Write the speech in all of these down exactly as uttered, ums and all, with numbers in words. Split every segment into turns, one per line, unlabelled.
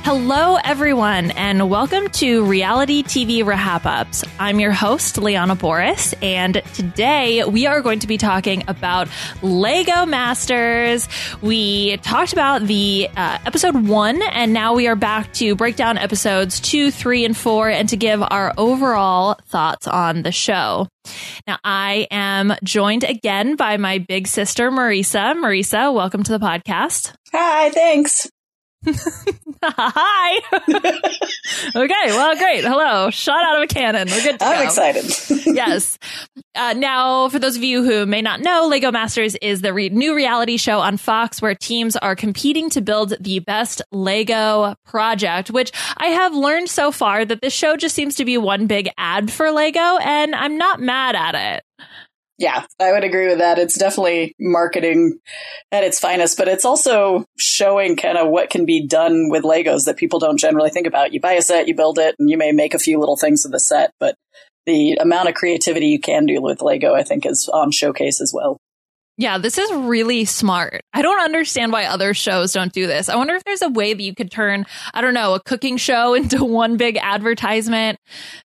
Hello, everyone, and welcome to Reality T V Wrap-Ups. I'm your host, Liana Boris, and today we are going to be talking about Lego Masters. We talked about the uh, episode one, and now we are back to break down episodes two, three, and four, and to give our overall thoughts on the show. Now, I am joined again by my big sister, Marisa. Marisa, welcome to the podcast.
Hi, thanks.
Hi. Okay, well, great. Hello. Shot out of a cannon. We're good to
I'm
go.
excited.
Yes. Uh, now, for those of you who may not know, Lego Masters is the re- new reality show on Fox where teams are competing to build the best Lego project, which I have learned so far that this show just seems to be one big ad for Lego, and I'm not mad at it.
Yeah, I would agree with that. It's definitely marketing at its finest, but it's also showing kind of what can be done with Legos that people don't generally think about. You buy a set, you build it, and you may make a few little things with the set, but the amount of creativity you can do with Lego, I think, is on showcase as well.
Yeah, this is really smart. I don't understand why other shows don't do this. I wonder if there's a way that you could turn, I don't know, a cooking show into one big advertisement.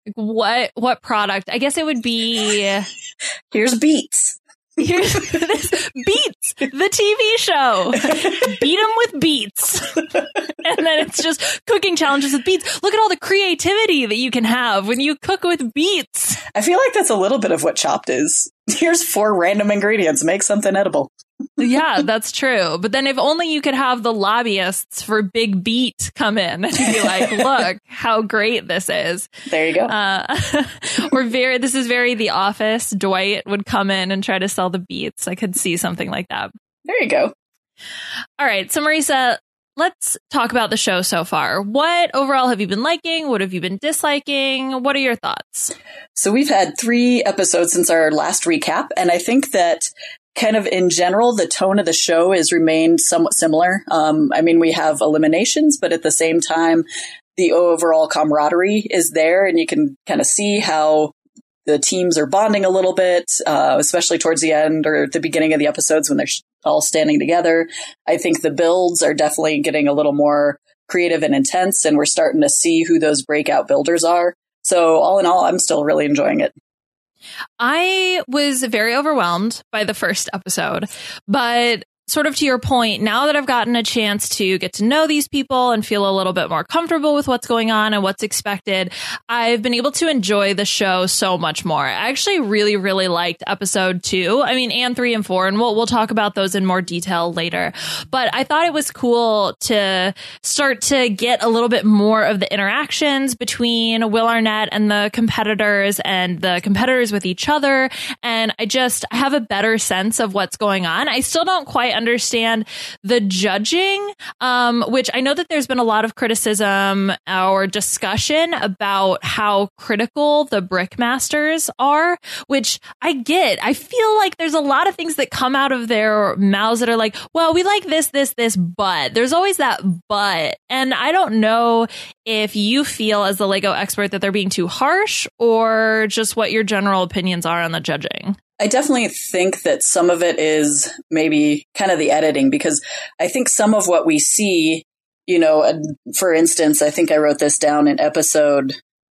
What what product? I guess it would be...
Here's Beets.
Here's this Beets, the T V show. Beat 'em with Beets. And then it's just cooking challenges with Beets. Look at all the creativity that you can have when you cook with Beets.
I feel like that's a little bit of what Chopped is. Here's four random ingredients. Make something edible.
Yeah, that's true. But then if only you could have the lobbyists for Big Beet come in and be like, look how great this is.
There you go.
Uh, or very, this is very The Office. Dwight would come in and try to sell the beets. I could see something like that.
There you go.
All right. So Marisa, let's talk about the show so far. What overall have you been liking? What have you been disliking? What are your thoughts?
So we've had three episodes since our last recap, and I think that kind of in general, the tone of the show has remained somewhat similar. Um, I mean, we have eliminations, but at the same time, the overall camaraderie is there, and you can kind of see how the teams are bonding a little bit, uh, especially towards the end or at the beginning of the episodes when they're all standing together. I think the builds are definitely getting a little more creative and intense, and we're starting to see who those breakout builders are. So all in all, I'm still really enjoying it.
I was very overwhelmed by the first episode, but sort of to your point, now that I've gotten a chance to get to know these people and feel a little bit more comfortable with what's going on and what's expected, I've been able to enjoy the show so much more. I actually really, really liked episode two. I mean, and three and four, and we'll, we'll talk about those in more detail later. But I thought it was cool to start to get a little bit more of the interactions between Will Arnett and the competitors and the competitors with each other. And I just have a better sense of what's going on. I still don't quite understand the judging, um, which I know that there's been a lot of criticism or discussion about how critical the Brickmasters are, which I get. I feel like there's a lot of things that come out of their mouths that are like, well, we like this, this, this, but there's always that but. And I don't know if you feel as the Lego expert that they're being too harsh or just what your general opinions are on the judging.
I definitely think that some of it is maybe kind of the editing, because I think some of what we see, you know, for instance, I think I wrote this down in episode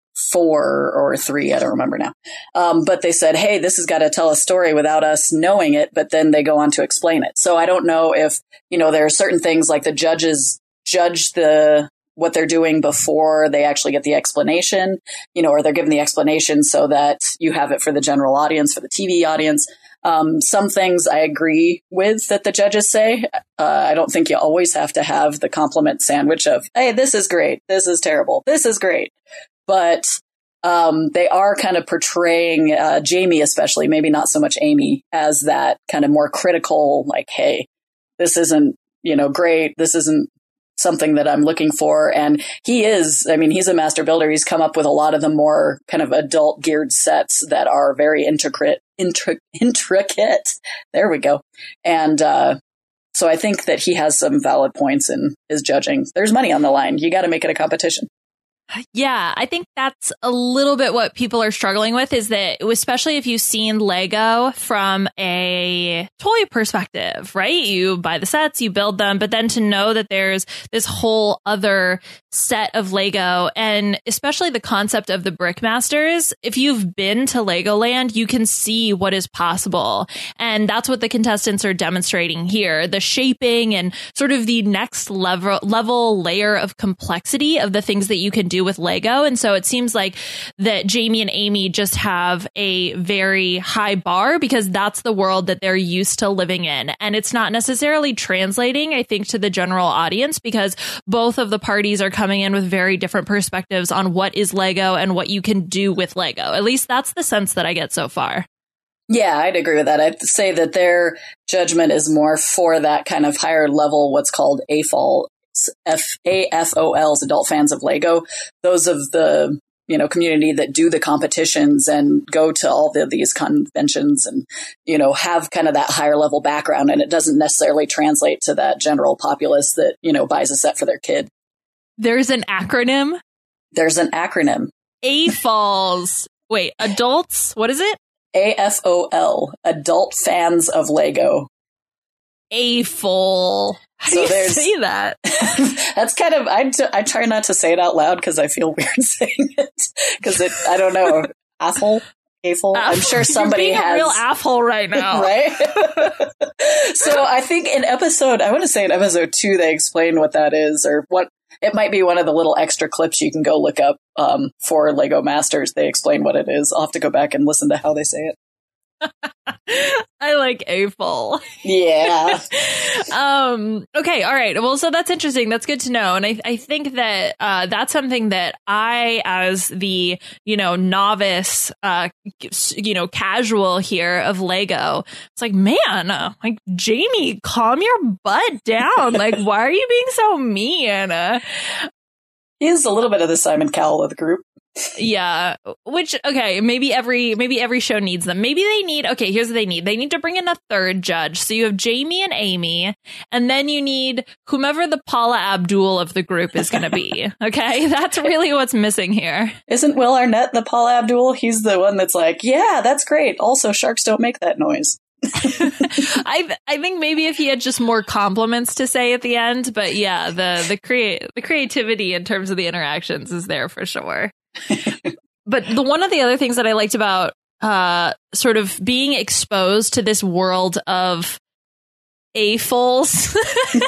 four or three. I don't remember now. Um, but they said, hey, this has got to tell a story without us knowing it. But then they go on to explain it. So I don't know if, you know, there are certain things like the judges judge the what they're doing before they actually get the explanation, you know, or they're given the explanation so that you have it for the general audience, for the T V audience. Um, some things I agree with that the judges say. Uh, I don't think you always have to have the compliment sandwich of, hey, this is great, this is terrible, this is great. But um, they are kind of portraying uh, Jamie, especially, maybe not so much Amy, as that kind of more critical, like, hey, this isn't, you know, great, this isn't something that I'm looking for. And he is, I mean, he's a master builder. He's come up with a lot of the more kind of adult geared sets that are very intricate, intri- intricate. There we go. And, uh, so I think that he has some valid points in his judging. There's money on the line. You got to make it a competition.
Yeah, I think that's a little bit what people are struggling with, is that especially if you've seen Lego from a toy perspective, right? You buy the sets, you build them, but then to know that there's this whole other set of Lego, and especially the concept of the Brickmasters, if you've been to Legoland, you can see what is possible. And that's what the contestants are demonstrating here. The shaping and sort of the next level level layer of complexity of the things that you can do with Lego. And so it seems like that Jamie and Amy just have a very high bar because that's the world that they're used to living in. And it's not necessarily translating, I think, to the general audience, because both of the parties are coming in with very different perspectives on what is Lego and what you can do with Lego. At least that's the sense that I get so far.
Yeah, I'd agree with that. I'd say that their judgment is more for that kind of higher level, what's called A F O Ls, F A F O Ls, adult fans of Lego. Those of the, you know, community that do the competitions and go to all the, these conventions and, you know, have kind of that higher level background. And it doesn't necessarily translate to that general populace that, you know, buys a set for their kid.
There's an acronym.
There's an acronym.
A F O Ls. Wait, adults? What is it?
A F O L, Adult Fans of Lego.
A F O L. How so do you say that?
That's kind of, I, t- I try not to say it out loud because I feel weird saying it. Because it, I don't know, asshole? A-ful? I'm sure somebody
You're being
has.
a real asshole right now.
Right? So I think in episode, I want to say in episode two, they explain what that is, or what. It might be one of the little extra clips you can go look up um, for Lego Masters. They explain what it is. I'll have to go back and listen to how they say it.
I like A F O L.
Yeah.
um, okay. All right. Well, so that's interesting. That's good to know. And I, I think that uh, that's something that I, as the, you know, novice, uh, you know, casual here of Lego, it's like, man, uh, like, Jamie, calm your butt down. Like, why are you being so mean? Uh,
he is a little bit of the Simon Cowell of the group.
Yeah, which, okay, maybe every maybe every show needs them. Maybe they need, okay, here's what they need. They need to bring in a third judge. So you have Jamie and Amy, and then you need whomever the Paula Abdul of the group is going to be. Okay, that's really what's missing here.
Isn't Will Arnett the Paula Abdul? He's the one that's like, yeah, that's great. Also, sharks don't make that noise.
I I think maybe if he had just more compliments to say at the end, but yeah, the the create the creativity in terms of the interactions is there for sure. But the one of the other things that I liked about uh, sort of being exposed to this world of A F O Ls,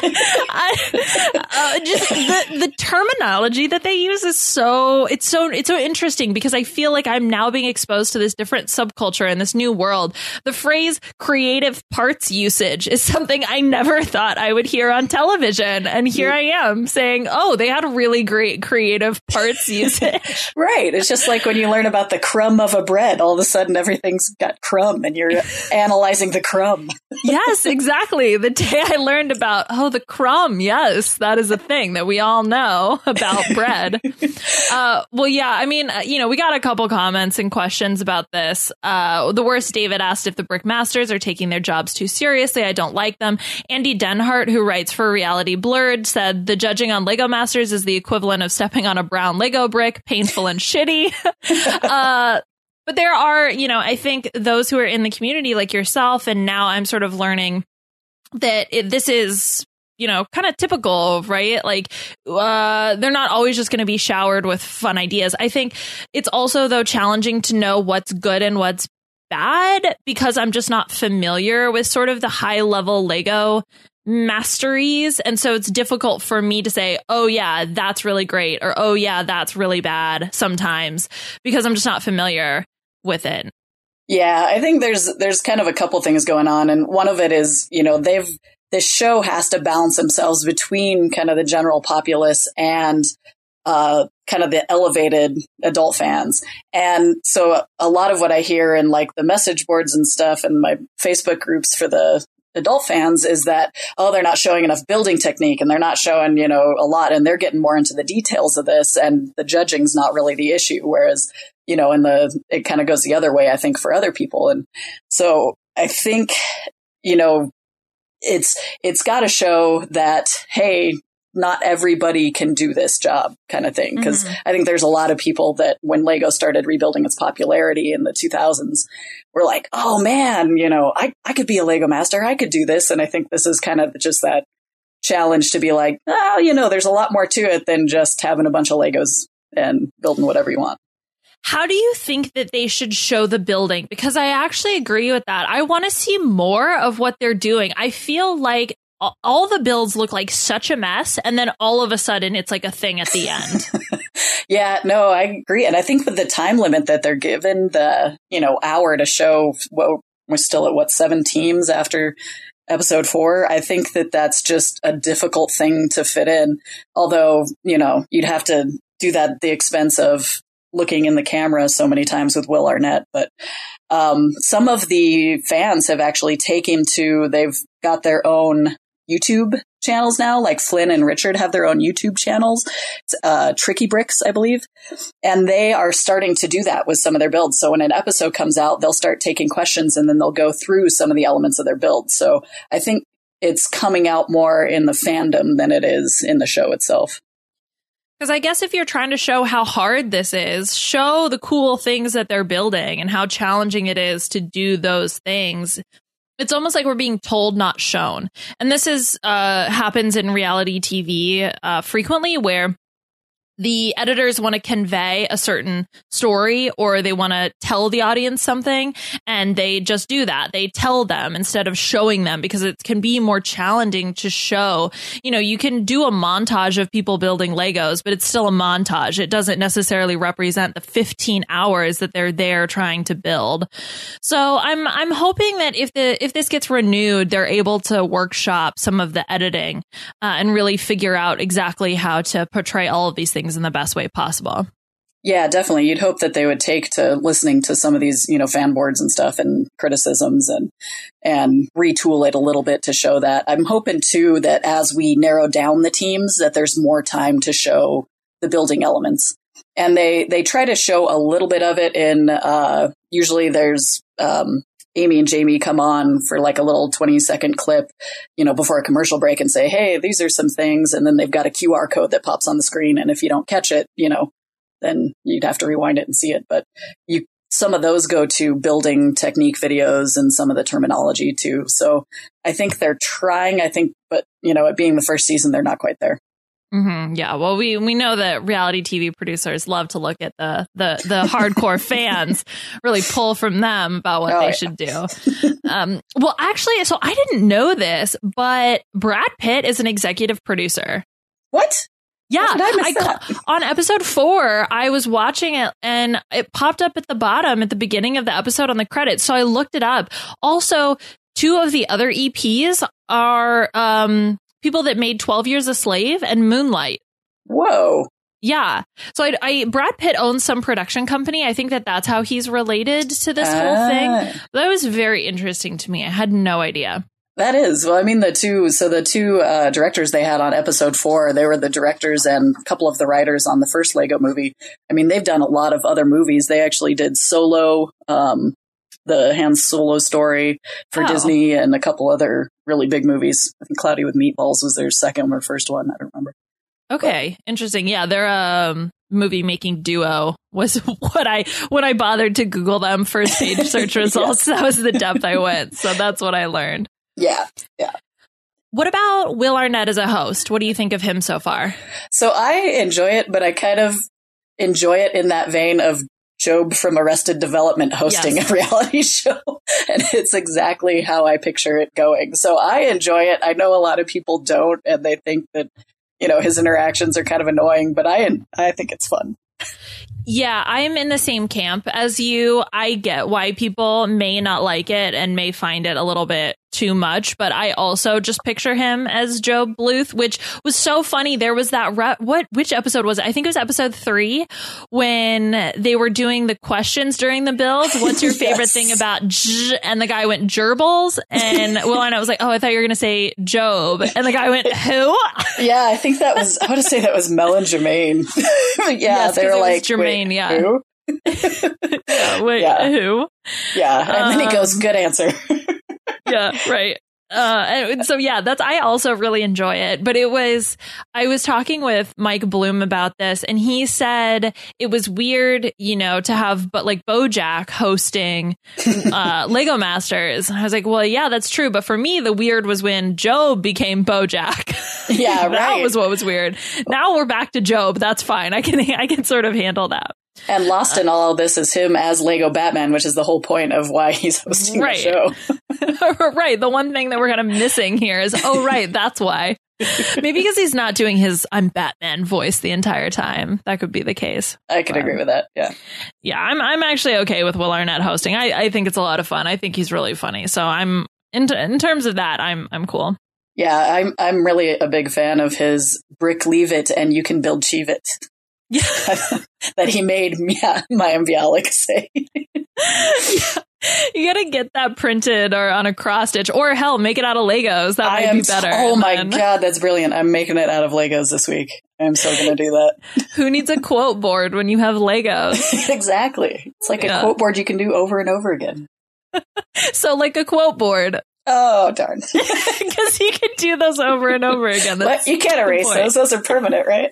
I, uh, just the, the terminology that they use is so it's so it's so interesting, because I feel like I'm now being exposed to this different subculture in this new world. The phrase creative parts usage is something I never thought I would hear on television, and here I am saying, oh, they had a really great creative parts usage.
Right. It's just like when you learn about the crumb of a bread, all of a sudden everything's got crumb and you're analyzing the crumb.
Yes, exactly. The day I learned about, oh, the crumb. Yes, that is a thing that we all know about bread. Uh, well, yeah, I mean, you know, we got a couple comments and questions about this. Uh, the worst, David asked if the Brickmasters are taking their jobs too seriously. I don't like them. Andy Denhart, who writes for Reality Blurred, said the judging on Lego Masters is the equivalent of stepping on a brown Lego brick, painful and shitty. uh, But there are, you know, I think those who are in the community like yourself, and now I'm sort of learning that it, this is, you know, kind of typical, right? Like, uh, they're not always just going to be showered with fun ideas. I think it's also, though, challenging to know what's good and what's bad, because I'm just not familiar with sort of the high level Lego masteries. And so it's difficult for me to say, oh, yeah, that's really great, or oh, yeah, that's really bad sometimes, because I'm just not familiar with it.
Yeah, I think there's there's kind of a couple things going on. And one of it is, you know, they've this show has to balance themselves between kind of the general populace and uh, kind of the elevated adult fans. And so a lot of what I hear in like the message boards and stuff and my Facebook groups for the adult fans is that, oh, they're not showing enough building technique and they're not showing, you know, a lot, and they're getting more into the details of this, and the judging's not really the issue. Whereas, you know, in the, it kind of goes the other way, I think, for other people. And so I think, you know, it's, it's got to show that, hey, not everybody can do this job kind of thing. Because
Mm-hmm.
I think there's a lot of people that when Lego started rebuilding its popularity in the two thousands, were like, oh man, you know, I, I could be a Lego master. I could do this. And I think this is kind of just that challenge to be like, oh, you know, there's a lot more to it than just having a bunch of Legos and building whatever you want.
How do you think that they should show the building? Because I actually agree with that. I want to see more of what they're doing. I feel like all the builds look like such a mess, and then all of a sudden it's like a thing at the end.
Yeah, no, I agree. And I think with the time limit that they're given, the, you know, hour to show, well, we're still at what, seven teams after episode four. I think that that's just a difficult thing to fit in. Although, you know, you'd have to do that at the expense of looking in the camera so many times with Will Arnett. But um, some of the fans have actually taken to, they've got their own YouTube channels now, like Flynn and Richard have their own YouTube channels, uh, Tricky Bricks, I believe. And they are starting to do that with some of their builds. So when an episode comes out, they'll start taking questions and then they'll go through some of the elements of their build. So I think it's coming out more in the fandom than it is in the show itself.
Because I guess if you're trying to show how hard this is, show the cool things that they're building and how challenging it is to do those things. It's almost like we're being told, not shown. And this is uh, happens in reality T V uh, frequently, where the editors want to convey a certain story or they want to tell the audience something, and they just do that. They tell them instead of showing them, because it can be more challenging to show. You know, you can do a montage of people building Legos, but it's still a montage. It doesn't necessarily represent the fifteen hours that they're there trying to build. So I'm I'm hoping that if the if this gets renewed, they're able to workshop some of the editing uh, and really figure out exactly how to portray all of these things in the best way possible.
Yeah, definitely. You'd hope that they would take to listening to some of these, you know, fan boards and stuff and criticisms and and retool it a little bit to show that. I'm hoping too that as we narrow down the teams, that there's more time to show the building elements. And they they try to show a little bit of it in uh usually there's um Amy and Jamie come on for like a little twenty second clip, you know, before a commercial break and say, hey, these are some things. And then they've got a Q R code that pops on the screen. And if you don't catch it, you know, then you'd have to rewind it and see it. But you, some of those go to building technique videos and some of the terminology too. So I think they're trying, I think, but you know, it being the first season, they're not quite there.
Mm-hmm. Yeah, well, we we know that reality T V producers love to look at the the the hardcore fans, really pull from them about what oh, they yeah. should do. Um, well, actually, so I didn't know this, but Brad Pitt is an executive producer.
What?
Yeah,
I
I, on episode four, I was watching it and it popped up at the bottom at the beginning of the episode on the credits. So I looked it up. Also, two of the other E Ps are um. people that made twelve Years a Slave and Moonlight.
Whoa.
Yeah. So I, I Brad Pitt owns some production company. I think that that's how he's related to this ah. whole thing. That was very interesting to me. I had no idea.
That is. Well, I mean, the two, so the two uh, directors they had on episode four, they were the directors and a couple of the writers on the first Lego movie. I mean, they've done a lot of other movies. They actually did Solo, um, the Han Solo story for oh. Disney, and a couple other really big movies. I think Cloudy with Meatballs was their second or first one. I don't remember.
Okay, but. Interesting. Yeah, their um, movie making duo was what I when I bothered to Google them first page search results. Yes. That was the depth I went. So that's what I learned.
Yeah, yeah.
What about Will Arnett as a host? What do you think of him so far?
So I enjoy it, but I kind of enjoy it in that vein of Job from Arrested Development hosting yes. a reality show. And it's exactly how I picture it going. So I enjoy it. I know a lot of people don't, and they think that, you know, his interactions are kind of annoying, but I I think it's fun.
Yeah, I'm in the same camp as you. I get why people may not like it and may find it a little bit too much, but I also just picture him as Job Bluth, which was so funny. There was that re- what which episode was it? I think it was episode three when they were doing the questions during the build. What's your favorite yes. thing about J? And the guy went gerbils, and Will Arnett was like, "Oh, I thought you were going to say Job," and the guy went, "Who?"
Yeah, I think that was. I want to say that was Mel and Jermaine. yeah,
yes,
they were like
Jermaine.
Wait,
yeah.
Who?
yeah, wait,
yeah.
who?
Yeah, and um, then he goes, "Good answer."
Yeah, right. Uh, and so yeah, that's, I also really enjoy it, but it was, I was talking with Mike Bloom about this and he said it was weird, you know, to have, but like BoJack hosting, uh, Lego Masters. And I was like, well, yeah, that's true. But for me, the weird was when Job became BoJack.
Yeah,
that
right.
was what was weird. Now we're back to Job. That's fine. I can, I can sort of handle that.
And lost in all of this is him as Lego Batman, which is the whole point of why he's hosting
right.
the show.
Right. The one thing that we're kind of missing here is, oh, right, that's why. Maybe because he's not doing his I'm Batman voice the entire time. That could be the case.
I could um, agree with that. Yeah.
Yeah, I'm I'm actually okay with Will Arnett hosting. I, I think it's a lot of fun. I think he's really funny. So I'm in, t- in terms of that, I'm I'm cool.
Yeah, I'm I'm really a big fan of his Brick Leave It and You Can Build Cheeve It. Yeah. That he made yeah, Mayim Bialik say.
Yeah. You gotta get that printed or on a cross stitch, or hell, make it out of Legos. That
I
might
am,
be better.
Oh my
then.
God, that's brilliant. I'm making it out of Legos this week. I'm so going to do that.
Who needs a quote board when you have Legos?
Exactly. It's like yeah. a quote board you can do over and over again.
So like a quote board.
Oh, darn.
Because you can do those over and over again.
That's you can't erase those. Those are permanent, right?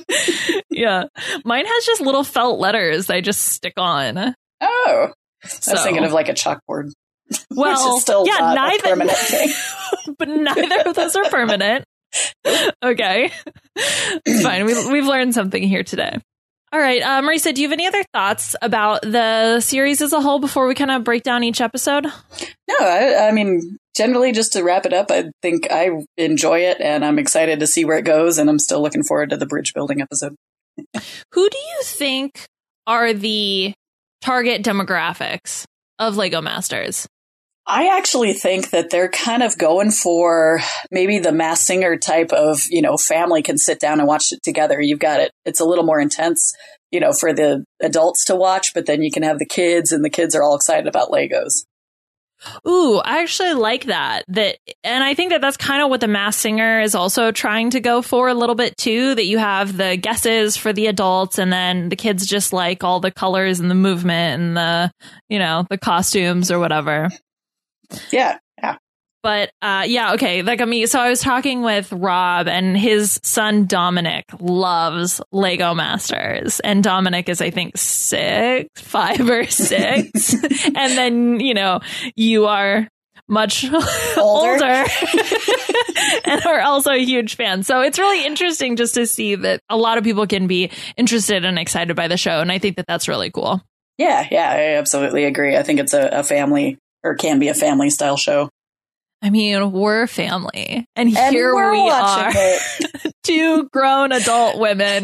Yeah. Mine has just little felt letters I just stick on.
Oh.
So.
I was thinking of like a chalkboard.
Well,
which is still
yeah,
not
neither,
a permanent thing.
But neither of those are permanent. Okay. It's fine. We, we've learned something here today. All right. Uh, Marisa, do you have any other thoughts about the series as a whole before we kind of break down each episode?
No, I, I mean, generally, just to wrap it up, I think I enjoy it and I'm excited to see where it goes. And I'm still looking forward to the bridge building episode.
Who do you think are the target demographics of Lego Masters?
I actually think that they're kind of going for maybe the Masked Singer type of, you know, family can sit down and watch it together. You've got it. It's a little more intense, you know, for the adults to watch, but then you can have the kids and the kids are all excited about Legos.
Ooh, I actually like that. That, and I think that that's kind of what the Masked Singer is also trying to go for a little bit too, that you have the guesses for the adults and then the kids just like all the colors and the movement and the, you know, the costumes or whatever.
Yeah, yeah.
But uh, yeah, okay. Like I mean, so I was talking with Rob, and his son Dominic loves Lego Masters, and Dominic is, I think, six, five or six, and then you know you are much older, older and are also a huge fan. So it's really interesting just to see that a lot of people can be interested and excited by the show, and I think that that's really cool.
Yeah, yeah, I absolutely agree. I think it's a, a family. Or can be a family style show.
I mean, we're family. And,
and
here
we're
we are. Two grown adult women.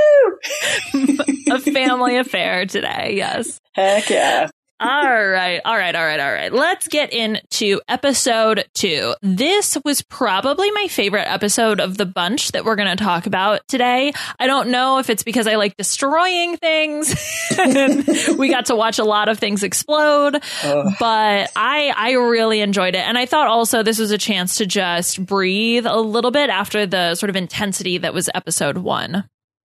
Woo!
A family affair today. Yes.
Heck yeah.
All right. All right. All right. All right. Let's get into episode two. This was probably my favorite episode of the bunch that we're going to talk about today. I don't know if it's because I like destroying things. We got to watch a lot of things explode, Ugh. but I, I really enjoyed it. And I thought also this was a chance to just breathe a little bit after the sort of intensity that was episode one.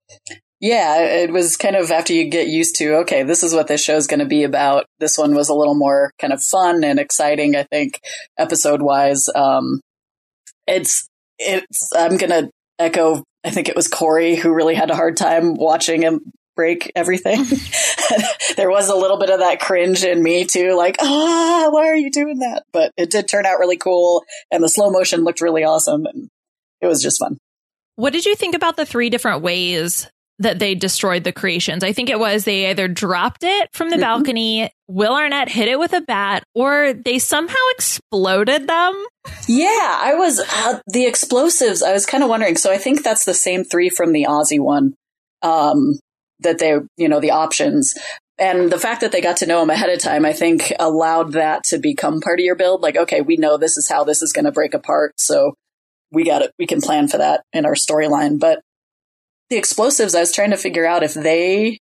Yeah, it was kind of after you get used to, okay, this is what this show is going to be about. This one was a little more kind of fun and exciting, I think, episode-wise. Um, it's, it's, I'm going to echo, I think it was Corey who really had a hard time watching him break everything. There was a little bit of that cringe in me too, like, ah, why are you doing that? But it did turn out really cool, and the slow motion looked really awesome, and it was just fun.
What did you think about the three different ways that they destroyed the creations? I think it was they either dropped it from the mm-hmm. balcony, Will Arnett hit it with a bat, or they somehow exploded them.
Yeah, I was, uh, the explosives, I was kind of wondering. So I think that's the same three from the Aussie one, um, that they, you know, the options. And the fact that they got to know them ahead of time, I think allowed that to become part of your build. Like, okay, we know this is how this is going to break apart. So we got it. We can plan for that in our storyline. But the explosives, I was trying to figure out if they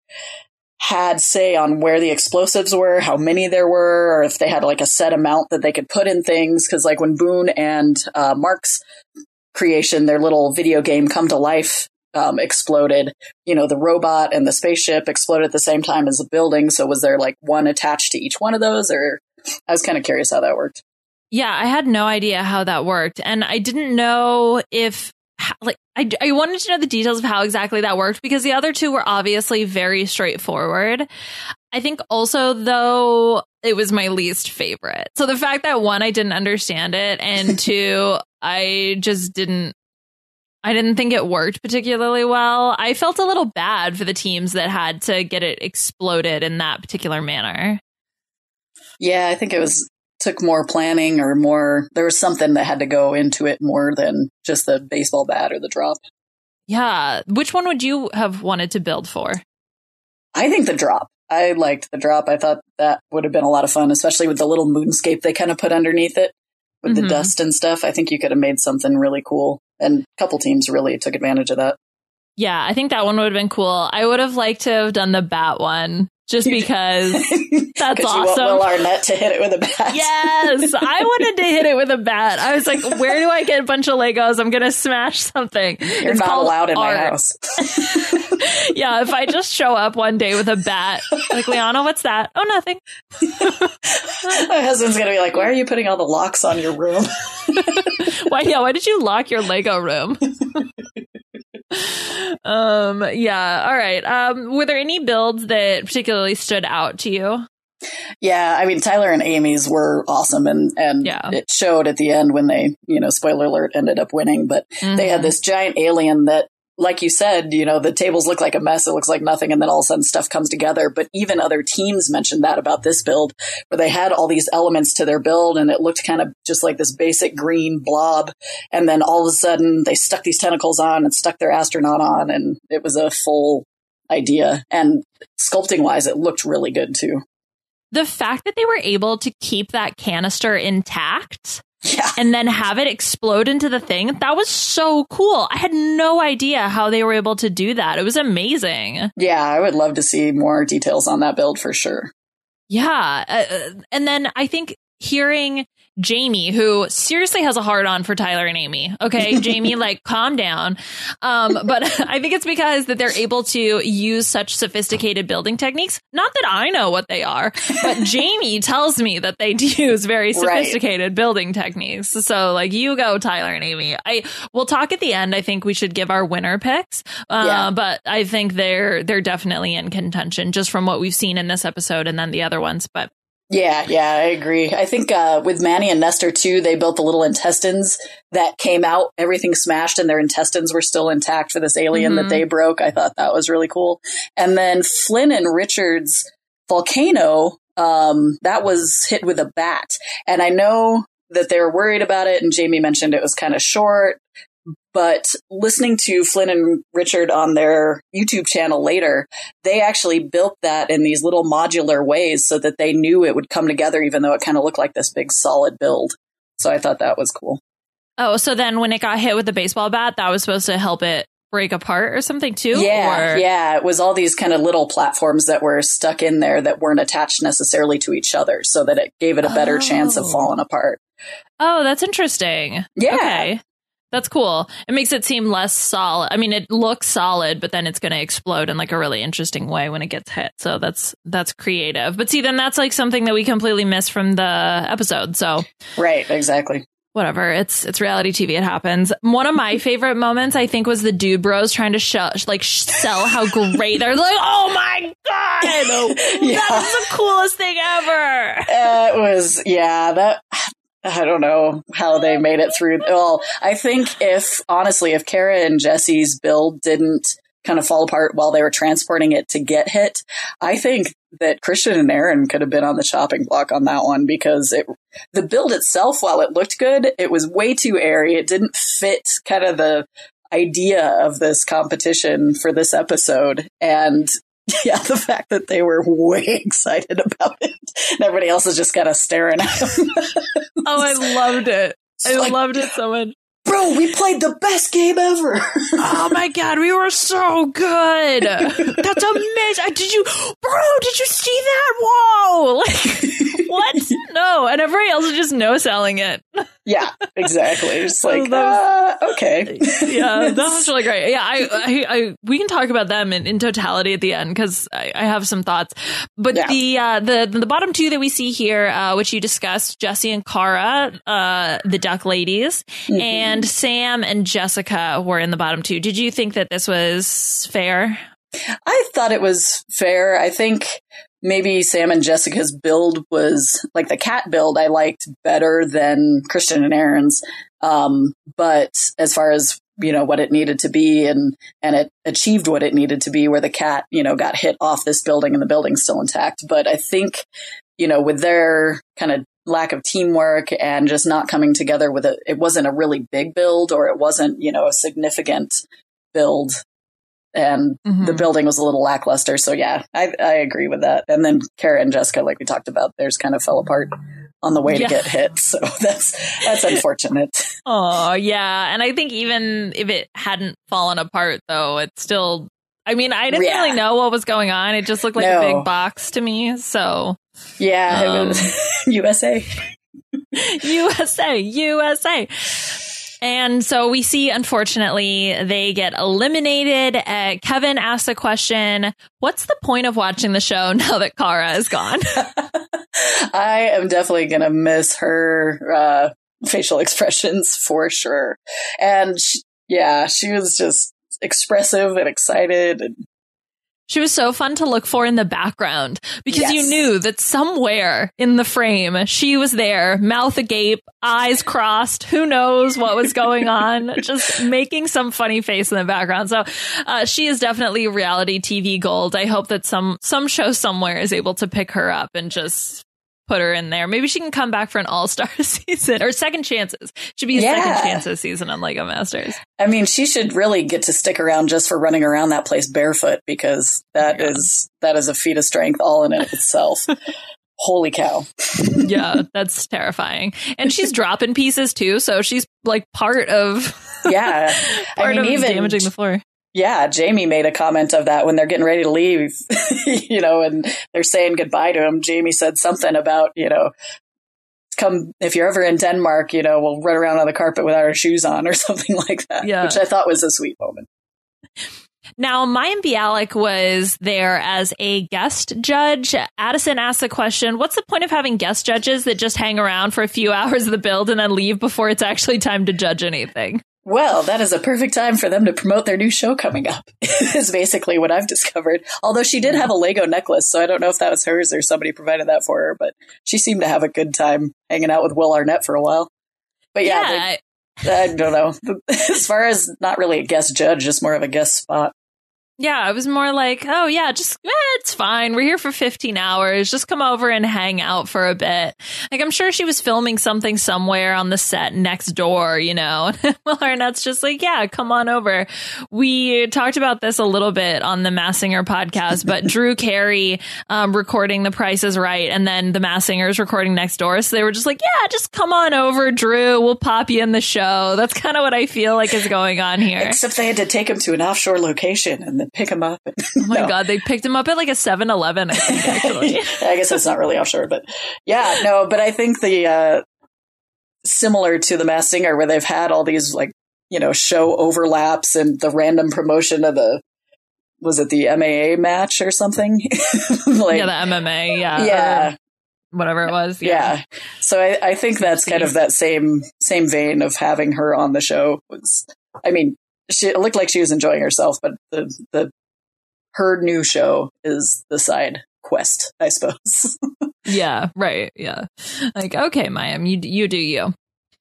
had say on where the explosives were, how many there were, or if they had like a set amount that they could put in things. Because like when Boone and uh, Mark's creation, their little video game Come to Life um, exploded, you know, the robot and the spaceship exploded at the same time as the building. So was there like one attached to each one of those? Or I was kind of curious how that worked.
Yeah, I had no idea how that worked. And I didn't know if, like, I, I wanted to know the details of how exactly that worked because the other two were obviously very straightforward. I think also, though, it was my least favorite. So the fact that, one, I didn't understand it, and two, I just didn't, I didn't think it worked particularly well. I felt a little bad for the teams that had to get it exploded in that particular manner.
Yeah, I think it was took more planning or more, there was something that had to go into it more than just the baseball bat or the drop.
Yeah. Which one would you have wanted to build for?
I think the drop. I liked the drop. I thought that would have been a lot of fun, especially with the little moonscape they kind of put underneath it with mm-hmm. the dust and stuff. I think you could have made something really cool. And a couple teams really took advantage of that.
Yeah, I think that one would have been cool. I would have liked to have done the bat one just because that's awesome.
You want Will Arnett to hit it with a bat.
Yes, I wanted to hit it with a bat. I was like, where do I get a bunch of Legos? I'm going to smash something.
You're it's not allowed in art. My house.
Yeah, if I just show up one day with a bat, like, Liana, what's that? Oh, nothing.
My husband's going to be like, why are you putting all the locks on your room?
Why, yeah, why did you lock your Lego room? um yeah all right um were there any builds that particularly stood out to you?
Yeah, I mean, Tyler and Amy's were awesome, and and yeah. It showed at the end when they, you know, spoiler alert, ended up winning, but mm-hmm. they had this giant alien that, like you said, you know, the tables look like a mess. It looks like nothing. And then all of a sudden stuff comes together. But even other teams mentioned that about this build, where they had all these elements to their build and it looked kind of just like this basic green blob. And then all of a sudden they stuck these tentacles on and stuck their astronaut on. And it was a full idea. And sculpting wise, it looked really good too.
The fact that they were able to keep that canister intact. Yeah. And then have it explode into the thing. That was so cool. I had no idea how they were able to do that. It was amazing.
Yeah, I would love to see more details on that build for sure.
Yeah. Uh, and then I think hearing Jamie, who seriously has a hard on for Tyler and Amy. Okay, Jamie, like, calm down. Um, but I think it's because that they're able to use such sophisticated building techniques. Not that I know what they are, but Jamie tells me that they use very sophisticated right. building techniques. So, like, you go, Tyler and Amy. I we'll talk at the end. I think we should give our winner picks. Uh, yeah. But I think they're they're definitely in contention just from what we've seen in this episode and then the other ones. But
Yeah, yeah, I agree. I think uh, with Manny and Nestor, too, they built the little intestines that came out. Everything smashed and their intestines were still intact for this alien mm-hmm. that they broke. I thought that was really cool. And then Flynn and Richard's volcano, um, that was hit with a bat. And I know that they were worried about it, and Jamie mentioned it was kind of short. But listening to Flynn and Richard on their YouTube channel later, they actually built that in these little modular ways so that they knew it would come together, even though it kind of looked like this big solid build. So I thought that was cool.
Oh, so then when it got hit with the baseball bat, that was supposed to help it break apart or something too?
Yeah,
or?
yeah. It was all these kind of little platforms that were stuck in there that weren't attached necessarily to each other, so that it gave it a better oh. chance of falling apart.
Oh, that's interesting.
Yeah.
Okay. That's cool. It makes it seem less solid. I mean, it looks solid, but then it's going to explode in like a really interesting way when it gets hit. So that's that's creative. But see, then that's like something that we completely missed from the episode. So
right, exactly.
Whatever. It's it's reality T V. It happens. One of my favorite moments, I think, was the dude bros trying to show, like sell how great they're like. Oh my god, yeah. That's the coolest thing ever.
Uh, it was yeah that. I don't know how they made it through. Well, I think if, honestly, if Kara and Jesse's build didn't kind of fall apart while they were transporting it to get hit, I think that Christian and Aaron could have been on the chopping block on that one, because it, the build itself, while it looked good, it was way too airy. It didn't fit kind of the idea of this competition for this episode. And yeah, the fact that they were way excited about it and everybody else is just kind of staring at them.
Oh, I loved it. I
like,
loved it so much.
Bro, we played the best game ever.
Oh my god, we were so good. That's amazing. Did you, bro, did you see that? Whoa. Like, What? No. And everybody else is just no selling it.
Yeah, exactly. It's like, uh, okay.
Yeah, that was really great. Yeah, I, I, I we can talk about them in, in totality at the end because I, I have some thoughts. But yeah. the, uh, the the bottom two that we see here, uh, which you discussed, Jesse and Cara, uh, the Duck Ladies, mm-hmm. and Sam and Jessica were in the bottom two. Did you think that this was fair?
I thought it was fair. I think maybe Sam and Jessica's build was like the cat build I liked better than Christian and Aaron's. Um, but as far as, you know, what it needed to be and, and it achieved what it needed to be where the cat, you know, got hit off this building and the building's still intact. But I think, you know, with their kind of lack of teamwork and just not coming together with a, it wasn't a really big build or it wasn't, you know, a significant build. And mm-hmm. the building was a little lackluster. So, yeah, I, I agree with that. And then Cara and Jessica, like we talked about, theirs kind of fell apart on the way yeah. to get hit. So that's that's unfortunate.
Oh, yeah. And I think even if it hadn't fallen apart, though, it's still I mean, I didn't yeah. really know what was going on. It just looked like no. a big box to me. So,
yeah, um, it was U S A.
U S A, U S A. And so we see, unfortunately, they get eliminated. Uh, Kevin asks a question, what's the point of watching the show now that Cara is gone?
I am definitely going to miss her uh, facial expressions for sure. And she, yeah, she was just expressive and excited and
she was so fun to look for in the background because
yes.
you knew that somewhere in the frame she was there, mouth agape, eyes crossed. Who knows what was going on? Just making some funny face in the background. So uh, she is definitely reality T V gold. I hope that some some show somewhere is able to pick her up and just put her in there. Maybe she can come back for an all-star season or second chances. Should be a yeah. second chances season on Lego Masters.
I mean, she should really get to stick around just for running around that place barefoot because that oh is that is a feat of strength all in and of itself. Holy cow.
Yeah, that's terrifying. And she's dropping pieces too, so she's like part of
yeah.
part
I mean,
of
even
damaging the floor.
Yeah, Jamie made a comment of that when they're getting ready to leave, you know, and they're saying goodbye to him. Jamie said something about, you know, come if you're ever in Denmark, you know, we'll run around on the carpet without our shoes on or something like that, yeah. which I thought was a sweet moment.
Now, Mayim Bialik was there as a guest judge. Addison asked the question, what's the point of having guest judges that just hang around for a few hours of the build and then leave before it's actually time to judge anything?
Well, that is a perfect time for them to promote their new show coming up, is basically what I've discovered. Although she did have a Lego necklace, so I don't know if that was hers or somebody provided that for her, but she seemed to have a good time hanging out with Will Arnett for a while. But yeah,
yeah
they, I don't know. As far as not really a guest judge, just more of a guest spot.
Yeah, it was more like, oh, yeah, just, eh, it's fine. We're here for fifteen hours. Just come over and hang out for a bit. Like, I'm sure she was filming something somewhere on the set next door, you know. Will Arnett's just like, yeah, come on over. We talked about this a little bit on the Masked Singer podcast, but Drew Carey um, recording The Price is Right and then the Masked Singers recording next door. So they were just like, yeah, just come on over, Drew. We'll pop you in the show. That's kind of what I feel like is going on here.
Except they had to take him to an offshore location and then pick him up.
Oh my no. God, they picked him up at like a seven eleven, I think, actually.
I guess that's not really offshore, but yeah, no, but I think the, uh, similar to the Masked Singer where they've had all these like, you know, show overlaps and the random promotion of the, was it the M M A match or something?
Like, yeah, the M M A, yeah.
Yeah.
Whatever it was.
Yeah. yeah. So I, I think that's kind of that same, same vein of having her on the show was, I mean, she it looked like she was enjoying herself, but the, the, her new show is the side quest, I suppose.
Yeah, right. Yeah. Like, okay, Mayim, you, you do you.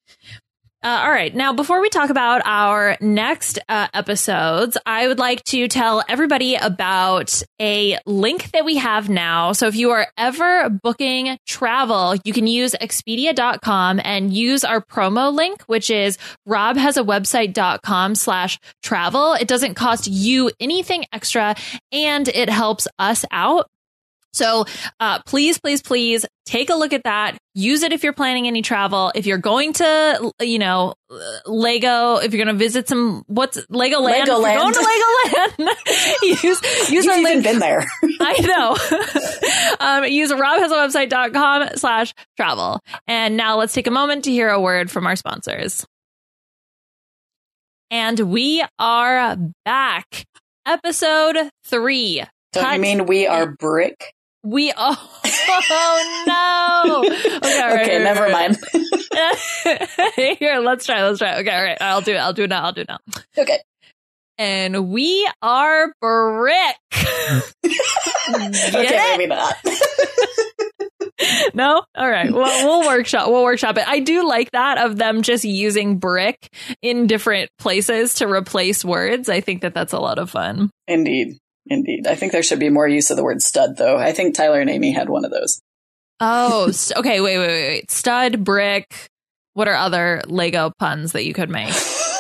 Uh, all right. Now, before we talk about our next uh, episodes, I would like to tell everybody about a link that we have now. So if you are ever booking travel, you can use Expedia dot com and use our promo link, which is robhasawebsite.com slash travel. It doesn't cost you anything extra and it helps us out. So uh, please, please, please take a look at that. Use it if you're planning any travel. If you're going to, you know, Lego, if you're going to visit some, what's Legoland?
Legoland.
Going to Legoland. use use
You've
our
even
link.
been there.
I know. um, use rob has a website dot com slash travel. And now let's take a moment to hear a word from our sponsors. And we are back. Episode three.
Don't
Cut
you mean we are brick?
We oh, oh no. Okay, all right,
okay,
right,
never
right,
mind.
right. Here, let's try. Let's try. Okay, all right. I'll do it. I'll do it now. I'll do it now.
Okay.
And we are brick.
Okay, maybe not.
No? All right. Well, we'll workshop. We'll workshop it. I do like that of them just using brick in different places to replace words. I think that that's a lot of fun.
Indeed. Indeed. I think there should be more use of the word stud, though. I think Tyler and Amy had one of those.
Oh, st- okay. Wait, wait, wait, wait. Stud, brick. What are other Lego puns that you could make?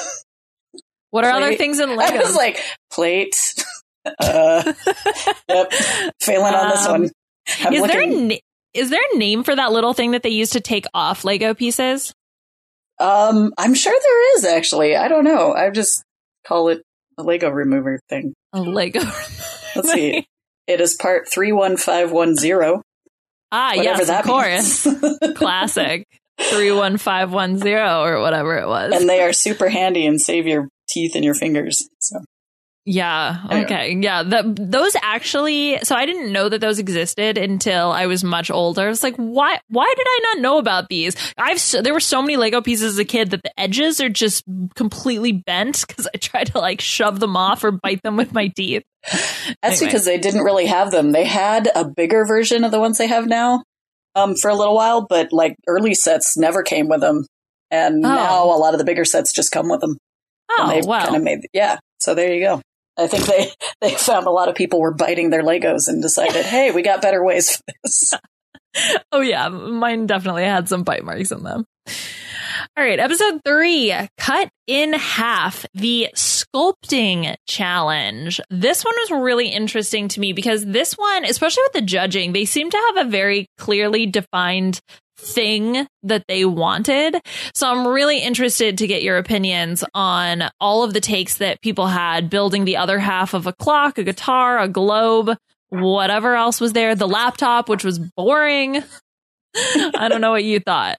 What are
Plate.
Other things in Lego?
I was like, plate. uh, yep. Failing on this
Um,
one. I'm
is
looking-
there a na- is there a name for that little thing that they use to take off Lego pieces?
Um, I'm sure there is, actually. I don't know. I just call it a Lego remover thing.
A Lego.
Let's see. It is part three one five one zero.
Ah,
Whatever
yes,
that
of course.
means.
Classic. three one five one zero or whatever it was.
And they are super handy and save your teeth and your fingers. So
Yeah.
Anyway.
Okay. Yeah. The, those actually, so I didn't know that those existed until I was much older. I was like, why, why did I not know about these? I've, so, there were so many Lego pieces as a kid that the edges are just completely bent because I tried to like shove them off or bite them with my teeth.
that's
Anyway.
because they didn't really have them. They had a bigger version of the ones they have now um, for a little while, but like early sets never came with them. And
Oh.
now a lot of the bigger sets just come with them.
Oh,
and they've
wow.
kind of made, yeah. So there you go. I think they, they found a lot of people were biting their Legos and decided, hey, we got better ways for this.
Oh, yeah. Mine definitely had some bite marks in them. All right. Episode three, Cut in Half, the sculpting challenge. This one was really interesting to me because this one, especially with the judging, they seem to have a very clearly defined thing that they wanted. So I'm really interested to get your opinions on all of the takes that people had building the other half of a clock, a guitar, a globe, whatever else was there, the laptop, which was boring. I don't know what you thought.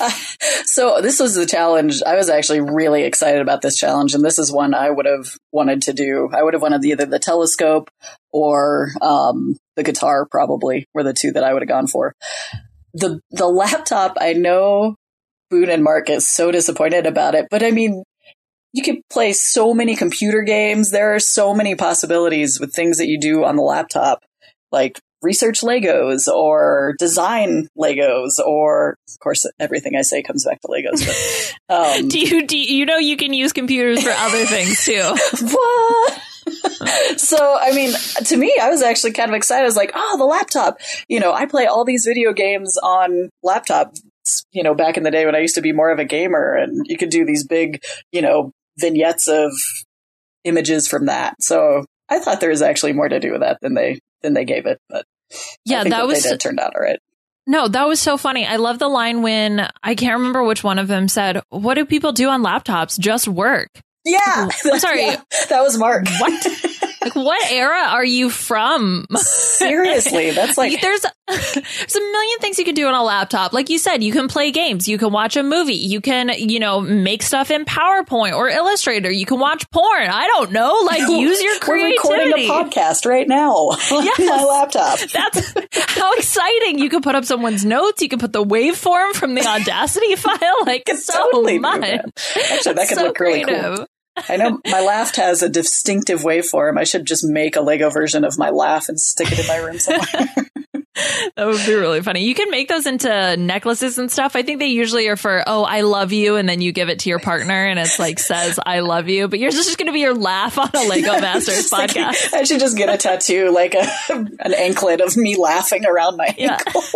So this was the challenge. I was actually really excited about this challenge, and this is one I would have wanted to do. I would have wanted either the telescope or um, the guitar, probably, were the two that I would have gone for. The the laptop, I know Boone and Mark is so disappointed about it, but I mean, you can play so many computer games. There are so many possibilities with things that you do on the laptop, like research Legos or design Legos, or of course, everything I say comes back to Legos. But, um,
do you do you, you know you can use computers for other things too?
What? So, I mean, to me, I was actually kind of excited. I was like, oh, the laptop. You know, I play all these video games on laptop, you know, back in the day when I used to be more of a gamer, and you could do these big, you know, vignettes of images from that. So I thought there was actually more to do with that than they than they gave it. But
Yeah,
I think
that
what
was
they did turned out all right.
No, that was so funny. I love the line when I can't remember which one of them said, "What do people do on laptops? Just work."
Yeah,
I'm sorry.
Yeah, that was Mark.
What? Like, what era are you from?
Seriously, that's like
there's there's a million things you can do on a laptop. Like you said, you can play games, you can watch a movie, you can, you know, make stuff in PowerPoint or Illustrator, you can watch porn. I don't know, like use your creativity.
We're recording a podcast right now on
Yes.
my laptop.
That's how exciting. You can put up someone's notes, you can put the waveform from the Audacity file, like
Could
so
totally do
much.
that. Actually, that could
So
look really
creative.
cool. I know my laugh has a distinctive waveform. I should just make a Lego version of my laugh and stick it in my room somewhere.
That would be really funny. You can make those into necklaces and stuff. I think they usually are for, oh, I love you. And then you give it to your partner and it's like says, I love you. But yours is just going to be your laugh on a Lego Masters podcast.
I should just get a tattoo, like a, an anklet of me laughing around my
Yeah.
ankle.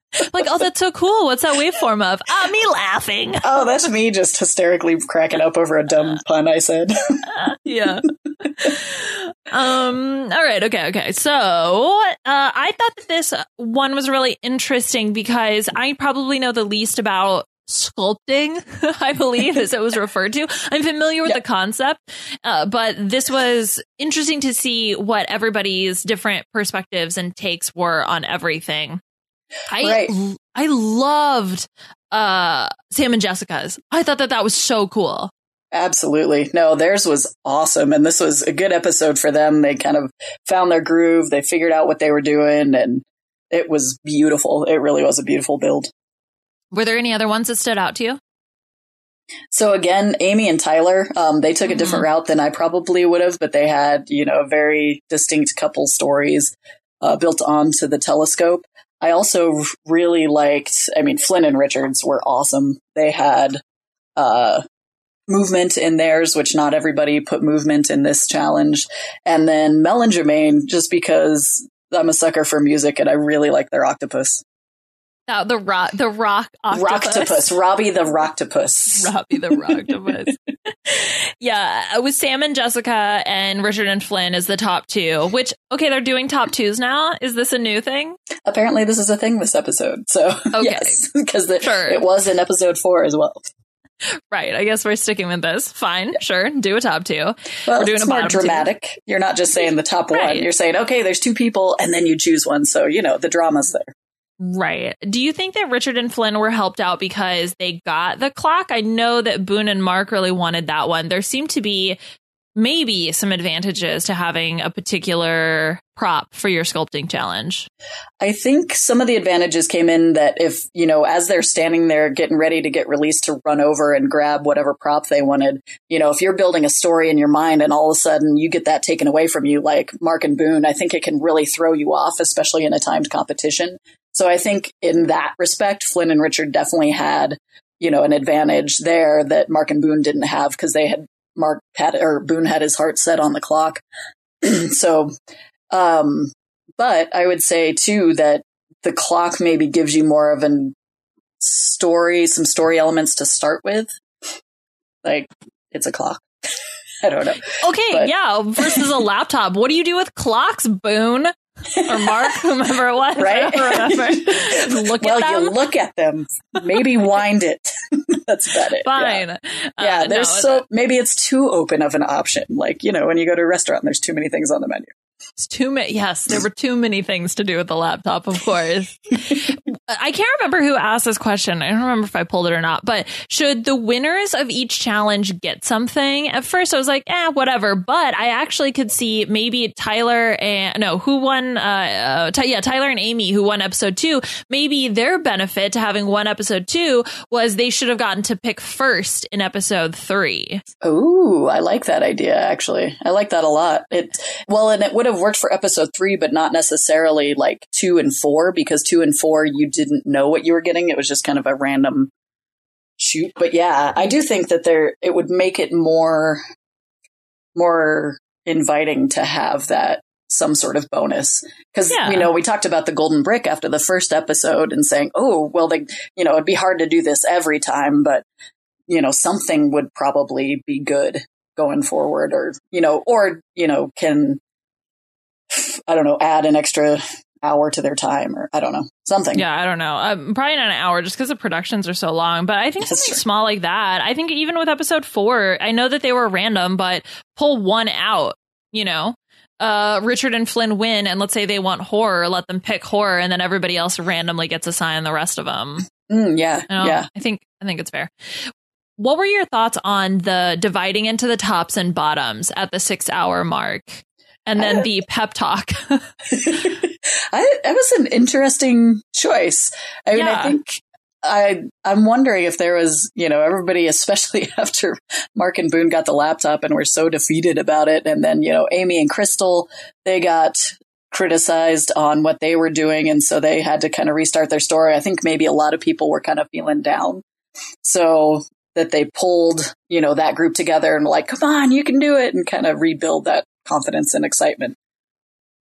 Like, oh, that's so cool. What's that waveform of? Ah, me laughing.
Oh, that's me just hysterically cracking up over a dumb pun I said.
uh, yeah. Um. All right. Okay. Okay. So, uh, I thought that this one was really interesting because I probably know the least about sculpting, I believe, as it was referred to. I'm familiar with yep. the concept, uh, but this was interesting to see what everybody's different perspectives and takes were on everything. I
right.
I loved uh, Sam and Jessica's. I thought that that was so cool.
Absolutely. No, theirs was awesome. And this was a good episode for them. They kind of found their groove. They figured out what they were doing. And it was beautiful. It really was a beautiful build.
Were there any other ones that stood out to you?
So again, Amy and Tyler, um, they took a different mm-hmm. route than I probably would have, but they had, you know, very distinct couple stories uh, built onto the telescope. I also really liked, I mean, Flynn and Richards were awesome. They had uh, movement in theirs, which not everybody put movement in this challenge. And then Mel and Jermaine, just because I'm a sucker for music and I really like their octopus.
Oh, the rock, the rock octopus.
Rocktopus, Robbie the Rocktopus.
Robbie the Rocktopus. Yeah, it was Sam and Jessica and Richard and Flynn as the top two, which, okay, they're doing top twos now. Is this a new thing?
Apparently this is a thing this episode. So, okay. Yes, because sure. it was in episode four as well.
Right. I guess we're sticking with this. Fine. Yeah. Sure. Do a top two.
Well, we're doing it's a more dramatic. Two. You're not just saying the top right. one. You're saying, okay, there's two people and then you choose one. So, you know, the drama's there.
Right. Do you think that Richard and Flynn were helped out because they got the clock? I know that Boone and Mark really wanted that one. There seemed to be maybe some advantages to having a particular prop for your sculpting challenge.
I think some of the advantages came in that if, you know, as they're standing there getting ready to get released to run over and grab whatever prop they wanted, you know, if you're building a story in your mind and all of a sudden you get that taken away from you, like Mark and Boone, I think it can really throw you off, especially in a timed competition. So I think in that respect, Flynn and Richard definitely had, you know, an advantage there that Mark and Boone didn't have because they had Mark had or Boone had his heart set on the clock. So, um, but I would say too that the clock maybe gives you more of a story, some story elements to start with. Like it's a clock. I don't know.
Okay, but yeah, versus a laptop. What do you do with clocks, Boone? Or Mark, whomever it was.
Right?
Look
well,
at them.
you look at them. Maybe wind it. That's about it.
Fine.
Yeah,
uh,
yeah there's
no,
so maybe it's too open of an option. Like, you know, when you go to a restaurant, there's too many things on the menu.
It's too many. Yes, there were too many things to do with the laptop, of course. I can't remember who asked this question. I don't remember if I pulled it or not, but should the winners of each challenge get something? At first I was like, eh, whatever. But I actually could see maybe Tyler and no, who won? Uh, uh Ty- yeah, Tyler and Amy, who won episode two. Maybe their benefit to having won episode two was they should have gotten to pick first in episode three.
Oh, I like that idea. Actually, I like that a lot. It well, and it would have worked for episode three, but not necessarily like two and four, because two and four, you didn't know what you were getting. It was just kind of a random shoot. But yeah, I do think that there, it would make it more, more inviting to have that some sort of bonus. Cause yeah. you know, we talked about the golden brick after the first episode and saying, oh, well, they, you know, it'd be hard to do this every time, but you know, something would probably be good going forward, or, you know, or, you know, can, I don't know, add an extra hour to their time, or I don't know, something.
Yeah, I don't know. Um, probably not an hour just because the productions are so long. But I think That's something true. small like that. I think even with episode four, I know that they were random, but pull one out, you know, uh, Richard and Flynn win. And let's say they want horror, let them pick horror. And then everybody else randomly gets assigned the rest of them.
Mm, yeah.
You know,
yeah.
I think I think it's fair. What were your thoughts on the dividing into the tops and bottoms at the six hour mark? And then the pep talk.
I, that was an interesting choice. I mean, yeah. I think I, I'm wondering if there was, you know, everybody, especially after Mark and Boone got the laptop and were so defeated about it. And then, you know, Amy and Crystal, they got criticized on what they were doing. And so they had to kind of restart their story. I think maybe a lot of people were kind of feeling down. So that they pulled, you know, that group together and like, come on, you can do it, and kind of rebuild that confidence and excitement.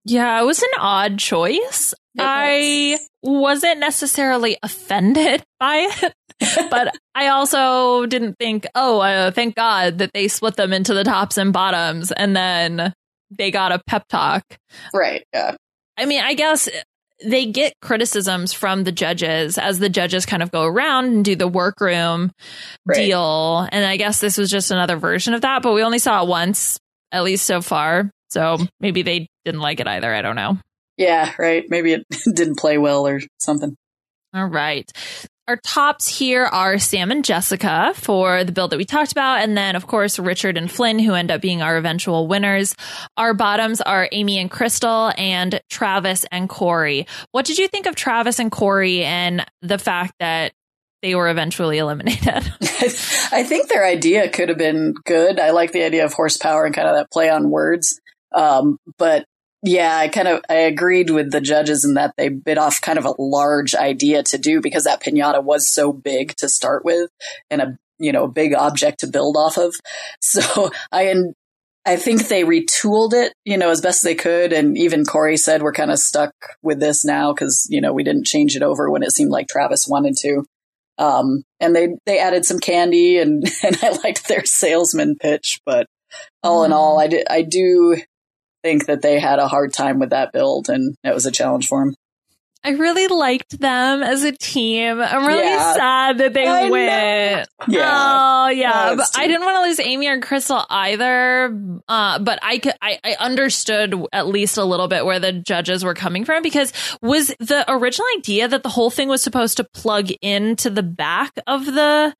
Yeah, it was an odd choice. I wasn't necessarily offended by it, but I also didn't think, oh, uh, thank God that they split them into the tops and bottoms and then they got a pep talk.
Right. Yeah.
I mean, I guess they get criticisms from the judges as the judges kind of go around and do the workroom right. deal. And I guess this was just another version of that, but we only saw it once, at least so far. So maybe they didn't like it either. I don't know.
Yeah, right. Maybe it didn't play well or something.
All right. Our tops here are Sam and Jessica for the build that we talked about. And then, of course, Richard and Flynn, who end up being our eventual winners. Our bottoms are Amy and Crystal and Travis and Corey. What did you think of Travis and Corey and the fact that they were eventually eliminated?
I think their idea could have been good. I like the idea of horsepower and kind of that play on words. Um, but yeah, I kind of, I agreed with the judges in that they bit off kind of a large idea to do because that piñata was so big to start with and a, you know, big object to build off of. So I, I think they retooled it, you know, as best they could. And even Corey said, we're kind of stuck with this now because, you know, we didn't change it over when it seemed like Travis wanted to. Um, and they, they added some candy and, and I liked their salesman pitch, but all mm. in all, I, did, I do think that they had a hard time with that build and it was a challenge for them.
I really liked them as a team. I'm really
yeah.
sad that they
I
went.
Know. Yeah.
Oh, yeah.
No,
but I didn't want to lose Amy or Crystal either. Uh, but I, could, I, I understood at least a little bit where the judges were coming from because was the original idea that the whole thing was supposed to plug into the back of the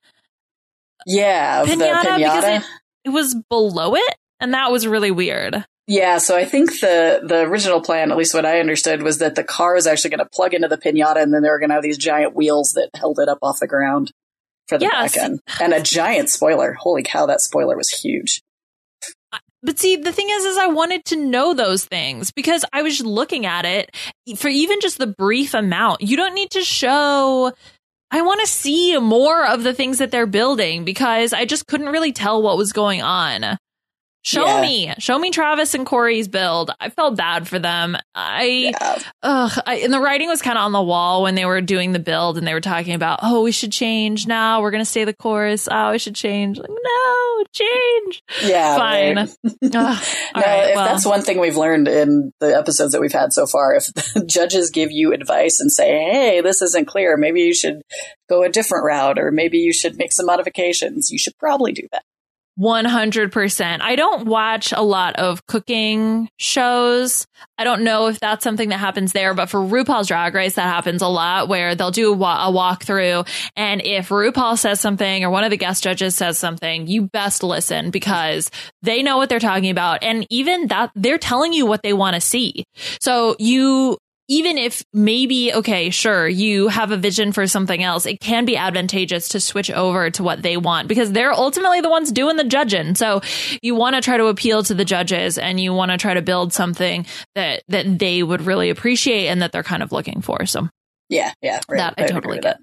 yeah, of
piñata,
the piñata?
Because it, it was below it. And that was really weird.
Yeah, so I think the, the original plan, at least what I understood, was that the car was actually going to plug into the piñata and then they were going to have these giant wheels that held it up off the ground for the
yes.
back end. And a giant spoiler. Holy cow, that spoiler was huge.
But see, the thing is, is I wanted to know those things because I was looking at it for even just the brief amount. You don't need to show... I want to see more of the things that they're building because I just couldn't really tell what was going on. Show yeah. me, show me Travis and Corey's build. I felt bad for them. I,
yeah.
ugh, I, and the writing was kind of on the wall when they were doing the build and they were talking about, oh, we should change now. We're going to stay the course. Oh, we should change. Like, no, change.
Yeah.
Fine.
Right.
Ugh,
no,
right,
if
well.
that's one thing we've learned in the episodes that we've had so far, if the judges give you advice and say, hey, this isn't clear, maybe you should go a different route, or maybe you should make some modifications, you should probably do that.
one hundred percent. I don't watch a lot of cooking shows. I don't know if that's something that happens there, but for RuPaul's Drag Race, that happens a lot where they'll do a, wa- a walkthrough. And if RuPaul says something or one of the guest judges says something, you best listen because they know what they're talking about. And even that, they're telling you what they want to see. So you... Even if maybe, okay, sure, you have a vision for something else, it can be advantageous to switch over to what they want because they're ultimately the ones doing the judging. So you want to try to appeal to the judges and you want to try to build something that, that they would really appreciate and that they're kind of looking for. So
yeah, yeah, right.
that I, I totally get.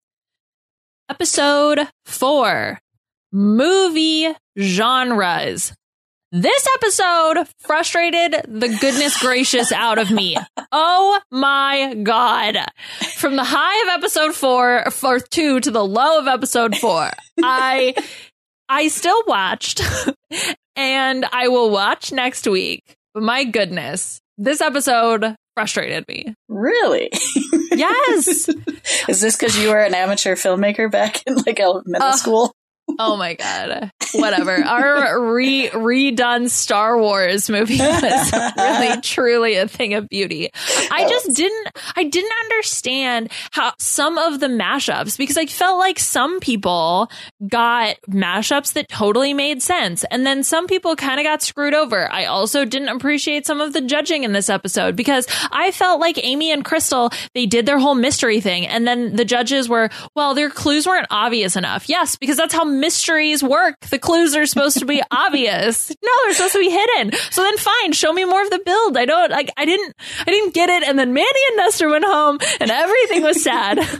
Episode four, movie genres. This episode frustrated the goodness gracious out of me. Oh my God. From the high of episode four, or two to the low of episode four, I, I still watched and I will watch next week. But my goodness, this episode frustrated me.
Really?
Yes.
Is this because you were an amateur filmmaker back in like middle uh, school?
Oh my God. Whatever. Our re redone Star Wars movie was really truly a thing of beauty. I just didn't I didn't understand how some of the mashups, because I felt like some people got mashups that totally made sense. And then some people kind of got screwed over. I also didn't appreciate some of the judging in this episode because I felt like Amy and Crystal, they did their whole mystery thing. And then the judges were, well, their clues weren't obvious enough. Yes, because that's how mysteries work. The clues are supposed to be obvious. No, they're supposed to be hidden. So then fine, show me more of the build. I don't like I didn't I didn't get it. And then Mandy and Nestor went home and everything was sad.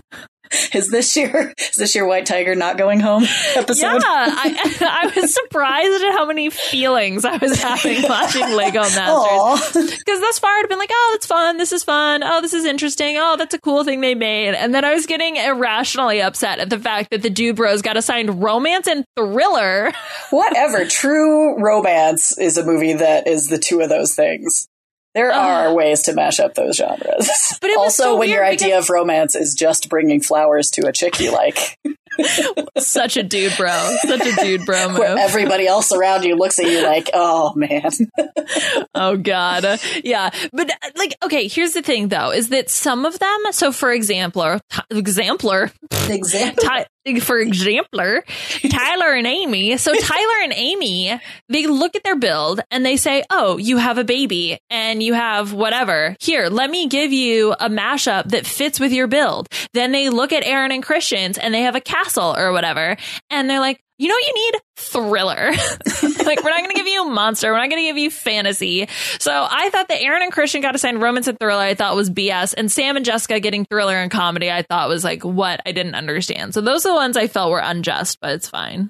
Is this your is this your White Tiger not going home episode?
Yeah, I, I was surprised at how many feelings I was having watching Lego Masters. Because thus far I'd been like, oh, that's fun. This is fun. Oh, this is interesting. Oh, that's a cool thing they made. And then I was getting irrationally upset at the fact that the Dude Bros got assigned romance and thriller.
Whatever. True Romance is a movie that is the two of those things. There are uh, ways to mash up those genres. But it was also, so when your idea of romance is just bringing flowers to a chick you like.
Such a dude bro. Such a dude bro move.
Where everybody else around you looks at you like, oh, man.
Oh, God. Yeah. But, like, okay, here's the thing, though, is that some of them, so for example, exemplar,
Example.
Ty- for exemplar, Tyler and Amy. So Tyler and Amy, they look at their build and they say, oh, you have a baby and you have whatever. Here, let me give you a mashup that fits with your build. Then they look at Aaron and Christian's and they have a castle or whatever. And they're like, you know what you need? Thriller. Like, we're not going to give you a monster. We're not going to give you fantasy. So I thought that Aaron and Christian got assigned romance and thriller. I thought was B S. And Sam and Jessica getting thriller and comedy, I thought was like, what? I didn't understand. So those are the ones I felt were unjust, but it's fine.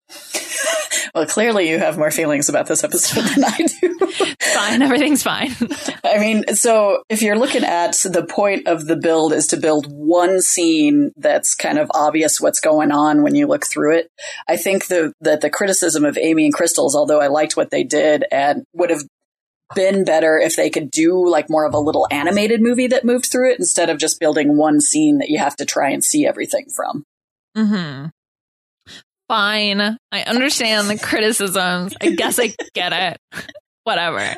Well, clearly you have more feelings about this episode than I do.
Fine. Everything's fine.
I mean, so if you're looking at the point of the build is to build one scene that's kind of obvious what's going on when you look through it, I think the, that the criticism of Amy and Crystal's, although I liked what they did and would have been better if they could do like more of a little animated movie that moved through it instead of just building one scene that you have to try and see everything from.
Mm-hmm. Fine. I understand the criticisms. I guess I get it. Whatever.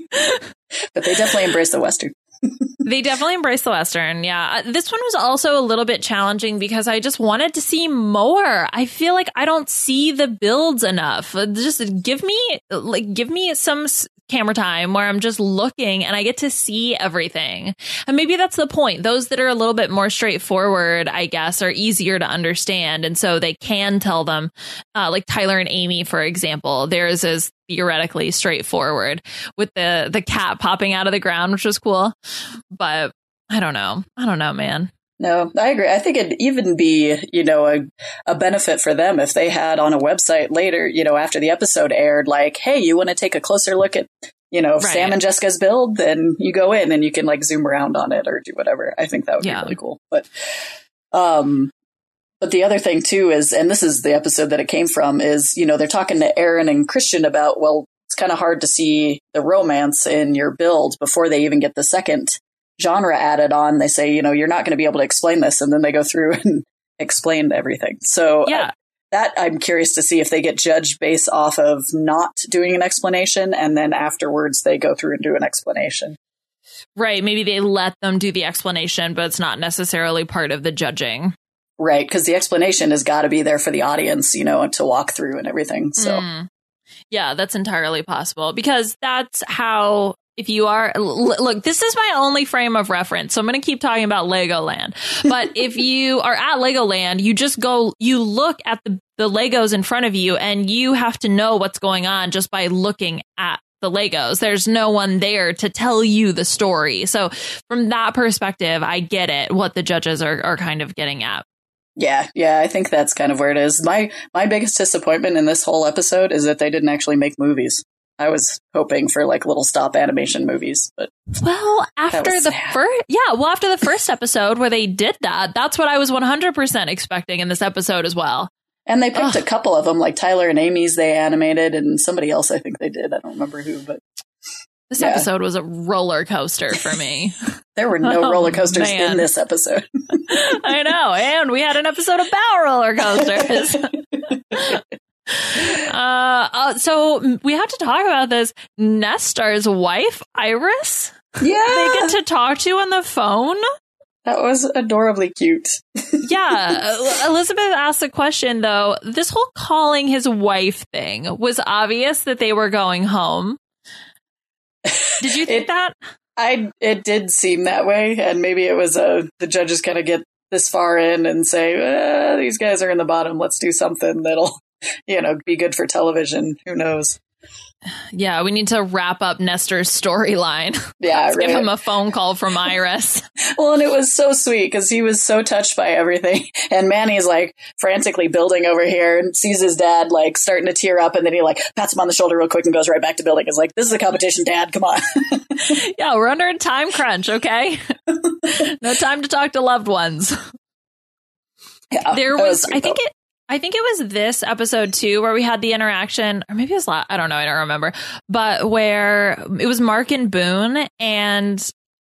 But they definitely embrace the Western.
They definitely embrace the Western. Yeah. This one was also a little bit challenging because I just wanted to see more. I feel like I don't see the builds enough. Just give me like give me some camera time where I'm just looking and I get to see everything. And maybe that's the point. Those that are a little bit more straightforward, I guess, are easier to understand. And so they can tell them, uh, like Tyler and Amy, for example, theirs is theoretically straightforward with the, the cat popping out of the ground, which was cool. But I don't know. I don't know, man.
No, I agree. I think it'd even be, you know, a, a benefit for them if they had on a website later, you know, after the episode aired, like, hey, you want to take a closer look at, you know, right. Sam and Jessica's build, then you go in and you can like zoom around on it or do whatever. I think that would yeah. be really cool. But, um, but the other thing too is, and this is the episode that it came from, is, you know, they're talking to Aaron and Christian about, well, it's kind of hard to see the romance in your build before they even get the second genre added on. They say, you know, you're not going to be able to explain this. And then they go through and explain everything. So
yeah.
uh, that I'm curious to see if they get judged based off of not doing an explanation. And then afterwards they go through and do an explanation.
Right. Maybe they let them do the explanation, but it's not necessarily part of the judging.
Right. Because the explanation has got to be there for the audience, you know, to walk through and everything. So
mm. yeah, that's entirely possible because that's how. If you are, look, this is my only frame of reference, so I'm going to keep talking about Legoland. But if you are at Legoland, you just go, you look at the, the Legos in front of you, and you have to know what's going on just by looking at the Legos. There's no one there to tell you the story. So from that perspective, I get it, what the judges are, are kind of getting at.
Yeah, yeah, I think that's kind of where it is. My my biggest disappointment in this whole episode is that they didn't actually make movies. I was hoping for like little stop animation movies, but
well, after the first, yeah, well, after the first episode where they did that, that's what I was one hundred percent expecting in this episode as well.
And they picked Ugh. a couple of them, like Tyler and Amy's they animated, and somebody else I think they did. I don't remember who, but
this
yeah.
episode was a roller coaster for me.
There were no
oh,
roller coasters
man.
in this episode.
I know, and we had an episode about roller coasters. Uh, uh, so we have to talk about this. Nestor's wife, Iris.
Yeah,
they get to talk to on the phone.
That was adorably cute.
Yeah, Elizabeth asked the question though. This whole calling his wife thing was obvious that they were going home. Did you think
it,
that?
I it did seem that way, and maybe it was a the judges kind of get this far in and say eh, these guys are in the bottom. Let's do something that'll. You know, be good for television. Who knows?
Yeah, we need to wrap up Nestor's storyline.
Yeah,
Let's
right.
give him a phone call from Iris.
Well, and it was so sweet because he was so touched by everything. And Manny's like frantically building over here and sees his dad like starting to tear up. And then he like pats him on the shoulder real quick and goes right back to building. It's like, this is a competition, Dad. Come on.
Yeah, we're under a time crunch. Okay. No time to talk to loved ones.
Yeah,
there was,
was sweet,
I think
though.
it, I think it was this episode too, where we had the interaction, or maybe it was, la- I don't know, I don't remember, but where it was Mark and Boone, and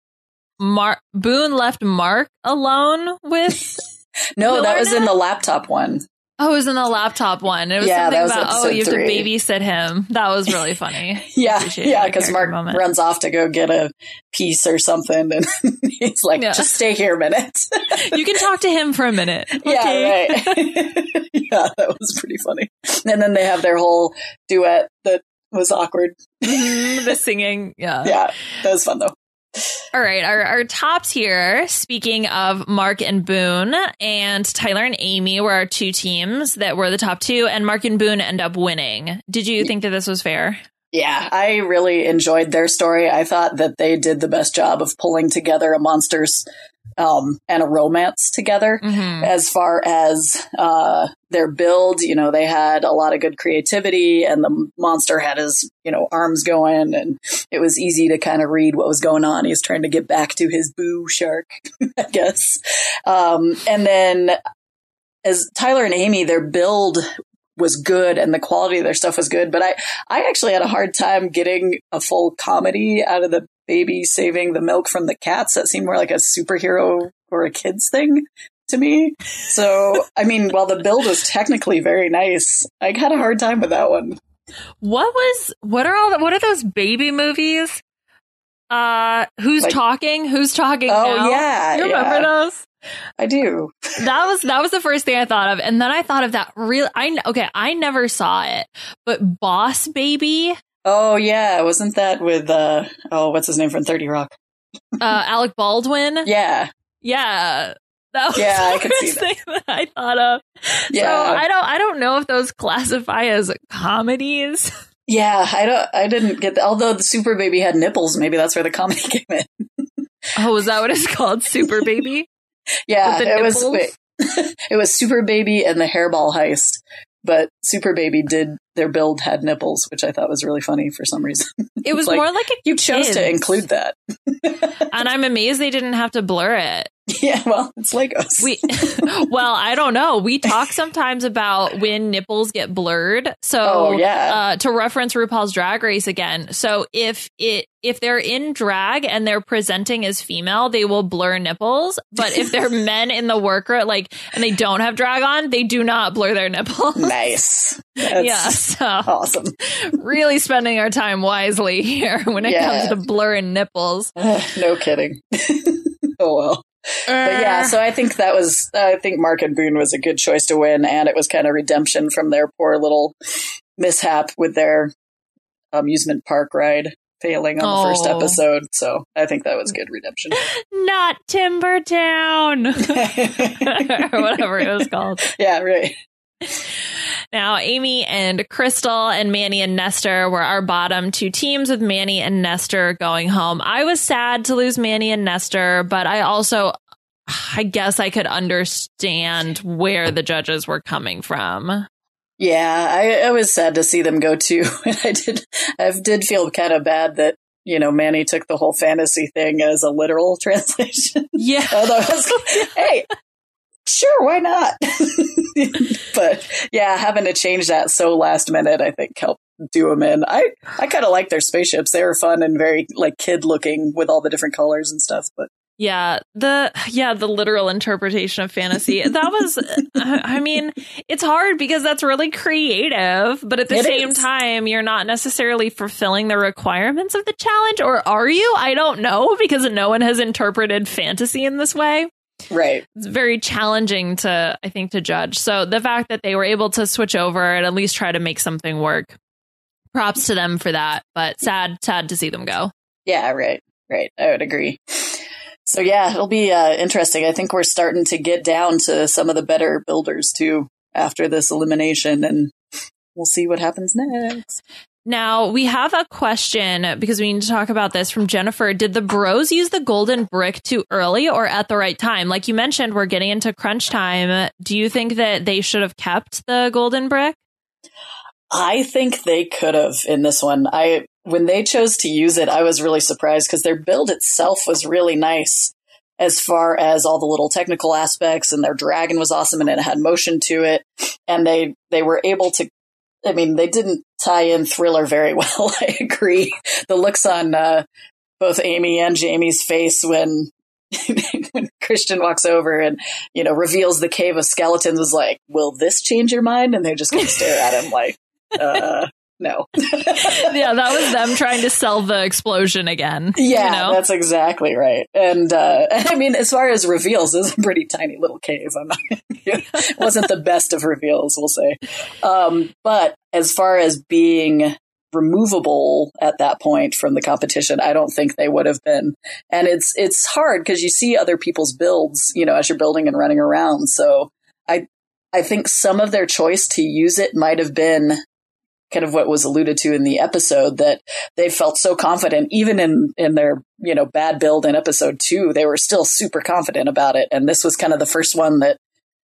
Mar- Boone left Mark alone with.
No,
Miller
that was in
Net?
the laptop one.
Oh, it was in the laptop one. It was
Yeah,
something
that was
about, oh,
episode
you have
three.
to babysit him. That was really funny.
Yeah,
Appreciate
yeah,
that
because
character
Mark
moment.
runs off to go get a piece or something, and he's like,
Yeah.
just stay here a minute.
You can talk to him for a minute. Okay.
Yeah, right. Yeah, that was pretty funny. And then they have their whole duet that was awkward.
Mhm, the singing. Yeah.
Yeah, that was fun, though.
All right. Our, our tops here, speaking of Mark and Boone, and Tyler and Amy were our two teams that were the top two, and Mark and Boone end up winning. Did you think that this was fair?
Yeah, I really enjoyed their story. I thought that they did the best job of pulling together a monsters um, and a romance together.
Mm-hmm.
As far as uh, their build, you know, they had a lot of good creativity, and the monster had his, you know, arms going, and it was easy to kind of read what was going on. He's trying to get back to his boo shark, I guess. Um, and then as Tyler and Amy, their build was good and the quality of their stuff was good. But I, I actually had a hard time getting a full comedy out of the baby saving the milk from the cats. That seemed more like a superhero or a kid's thing to me. So, I mean, while the build was technically very nice, I had a hard time with that one.
What was, what are all, the, what are those baby movies? Uh, who's
Like-
talking? Who's talking
Oh,
now?
yeah,
You remember
yeah.
those?
I do.
That was that was the first thing I thought of, and then I thought of that real. I okay, I never saw it, but Boss Baby,
Oh, yeah. Wasn't that with, uh, oh, what's his name from thirty Rock?
uh, Alec Baldwin.
Yeah.
Yeah, that was
Yeah,
the
I could see
first
that.
thing that I thought of.
Yeah.
So I don't I don't know if those classify as comedies.
Yeah. I don't, I didn't get that. Although the Super Baby had nipples, maybe that's where the comedy came in.
Oh, is that what it's called? Super Baby?
Yeah,
With the
it was
nipples?
wait, it was Super Baby and the Hairball Heist, but Super Baby did their build had nipples, which I thought was really funny for some reason.
It was
Like,
more like a
You chose to
kids.
include that.
And I'm amazed they didn't have to blur it.
Yeah, well, it's Legos.
We, well, I don't know. We talk sometimes about when nipples get blurred. So,
Oh, yeah.
uh, to reference RuPaul's Drag Race again. So, if it if they're in drag and they're presenting as female, they will blur nipples. But if they're men in the worker, like, and they don't have drag on, they do not blur their nipples.
Nice. That's
Yeah, so
awesome.
really spending our time wisely here when it
Yeah.
comes to blurring nipples.
No kidding. Oh, well. But yeah, so I think that was, I think Mark and Boone was a good choice to win, and it was kind of redemption from their poor little mishap with their amusement park ride failing on the first
Oh.
episode. So I think that was good redemption.
Not Timbertown, or whatever it was called.
Yeah, right.
Now, Amy and Crystal and Manny and Nestor were our bottom two teams, with Manny and Nestor going home. I was sad to lose Manny and Nestor, but I also, I guess I could understand where the judges were coming from.
Yeah, I, I was sad to see them go too. And I did, I did feel kind of bad that, you know, Manny took the whole fantasy thing as a literal translation.
Yeah.
Although I was, hey, sure, why not? But yeah, having to change that so last minute, I think helped do them in. I, I kind of like their spaceships. They were fun and very like kid looking with all the different colors and stuff. But
Yeah, the yeah, the literal interpretation of fantasy. That was, I mean, it's hard because that's really creative, but at the
It
same
is.
time, you're not necessarily fulfilling the requirements of the challenge, or are you? I don't know, because no one has interpreted fantasy in this way.
right.
It's very challenging to, I think, to judge. So the fact that they were able to switch over and at least try to make something work, props to them for that. But sad, sad to see them go.
Yeah, right. Right. I would agree. So yeah, it'll be uh, interesting. I think we're starting to get down to some of the better builders too after this elimination, and we'll see what happens next.
Now, we have a question because we need to talk about this from Jennifer. Did the bros use the golden brick too early or at the right time? Like you mentioned, we're getting into crunch time. Do you think that they should have kept the golden brick?
I think they could have in this one. I when they chose to use it, I was really surprised because their build itself was really nice as far as all the little technical aspects, and their dragon was awesome and it had motion to it. And they, they were able to, I mean, they didn't tie in Thriller very well. I agree. The looks on uh, both Amy and Jamie's face when when Christian walks over and, you know, reveals the cave of skeletons was like, will this change your mind? And they just kind of stare at him like, uh, no.
Yeah, that was them trying to sell the explosion again.
Yeah,
you know?
That's exactly right. And uh, I mean, as far as reveals, it's a pretty tiny little cave. I'm not, it wasn't the best of reveals, we'll say. Um, but as far as being removable at that point from the competition, I don't think they would have been. And it's it's hard because you see other people's builds, you know, as you're building and running around. So I I think some of their choice to use it might have been kind of what was alluded to in the episode, that they felt so confident, even in, in their, you know, bad build in episode two, they were still super confident about it. And this was kind of the first one that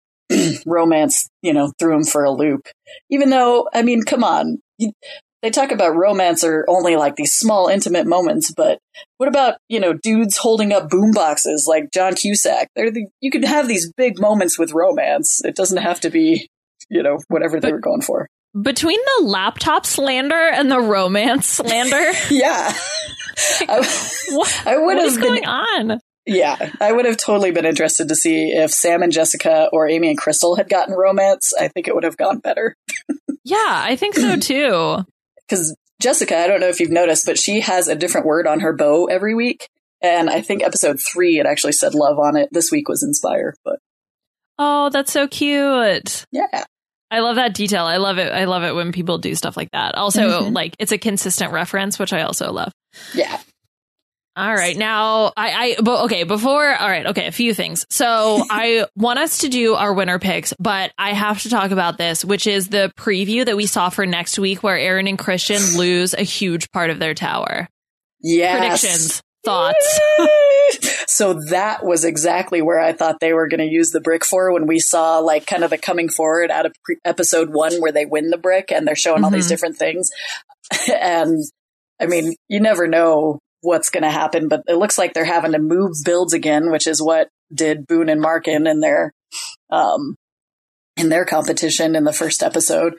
romance, you know, threw them for a loop. Even though, I mean, come on, you, they talk about romance are only like these small, intimate moments, but what about, you know, dudes holding up boom boxes like John Cusack? They're the, you could have these big moments with romance. It doesn't have to be, you know, whatever they were going for.
Between the laptop slander and the romance slander,
yeah, I,
what,
I would
what
have
is
been,
going on?
Yeah, I would have totally been interested to see if Sam and Jessica or Amy and Crystal had gotten romance. I think it would have gone better.
Yeah, I think so too.
Because Jessica, I don't know if you've noticed, but she has a different word on her bow every week. And I think episode three, it actually said love on it. This week was Inspire, but
oh, that's so cute.
Yeah.
I love that detail. I love it. I love it when people do stuff like that. Also, mm-hmm. like it's a consistent reference, which I also love.
Yeah.
All right. Now, I, I, but okay, before, all right. Okay. A few things. So I want us to do our winner picks, but I have to talk about this, which is the preview that we saw for next week where Aaron and Christian lose a huge part of their tower.
Yes.
Predictions, thoughts.
So that was exactly where I thought they were going to use the brick for when we saw like kind of the coming forward out of pre- episode one where they win the brick and they're showing mm-hmm. all these different things. And I mean, you never know what's going to happen, but it looks like they're having to move builds again, which is what did Boone and Markin in their, um, in their competition in the first episode.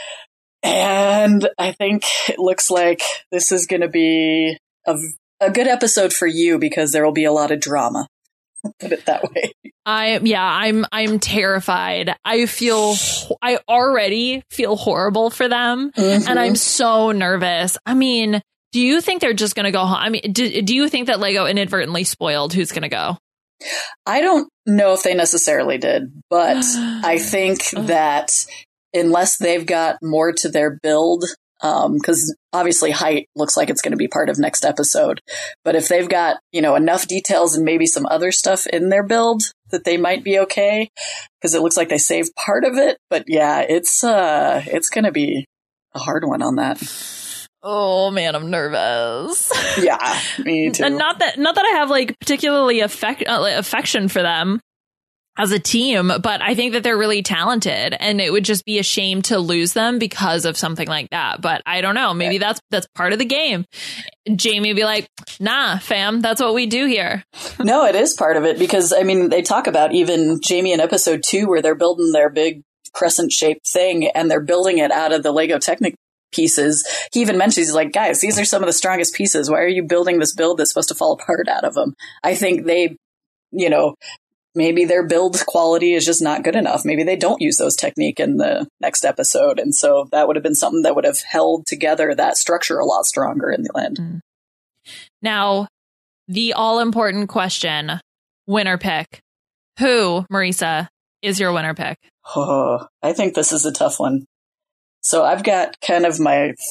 And I think it looks like this is going to be a A good episode for you because there will be a lot of drama. Put it that way.
I yeah, I'm I'm terrified. I feel I already feel horrible for them, mm-hmm. and I'm so nervous. I mean, do you think they're just going to go home? I mean, do, do you think that Lego inadvertently spoiled who's going to go?
I don't know if they necessarily did, but I think that unless they've got more to their build, because um, obviously height looks like it's going to be part of next episode. But if they've got, you know, enough details and maybe some other stuff in their build that they might be okay, because it looks like they saved part of it. But yeah, it's uh, it's going to be a hard one on that.
Oh man, I'm nervous.
Yeah, me too.
And not that not that I have like particularly affect, uh, affection for them as a team, but I think that they're really talented and it would just be a shame to lose them because of something like that. But I don't know, maybe that's that's part of the game. Jamie would be like, nah, fam, that's what we do here.
No, it is part of it because, I mean, they talk about even Jamie in episode two where they're building their big crescent shaped thing and they're building it out of the Lego Technic pieces. He even mentions, he's like, guys, these are some of the strongest pieces. Why are you building this build that's supposed to fall apart out of them? I think they, you know, maybe their build quality is just not good enough. Maybe they don't use those technique in the next episode. And so that would have been something that would have held together that structure a lot stronger in the end.
Now, the all-important question, winner pick. Who, Marisa, is your winner pick?
Oh, I think this is a tough one. So I've got kind of my th-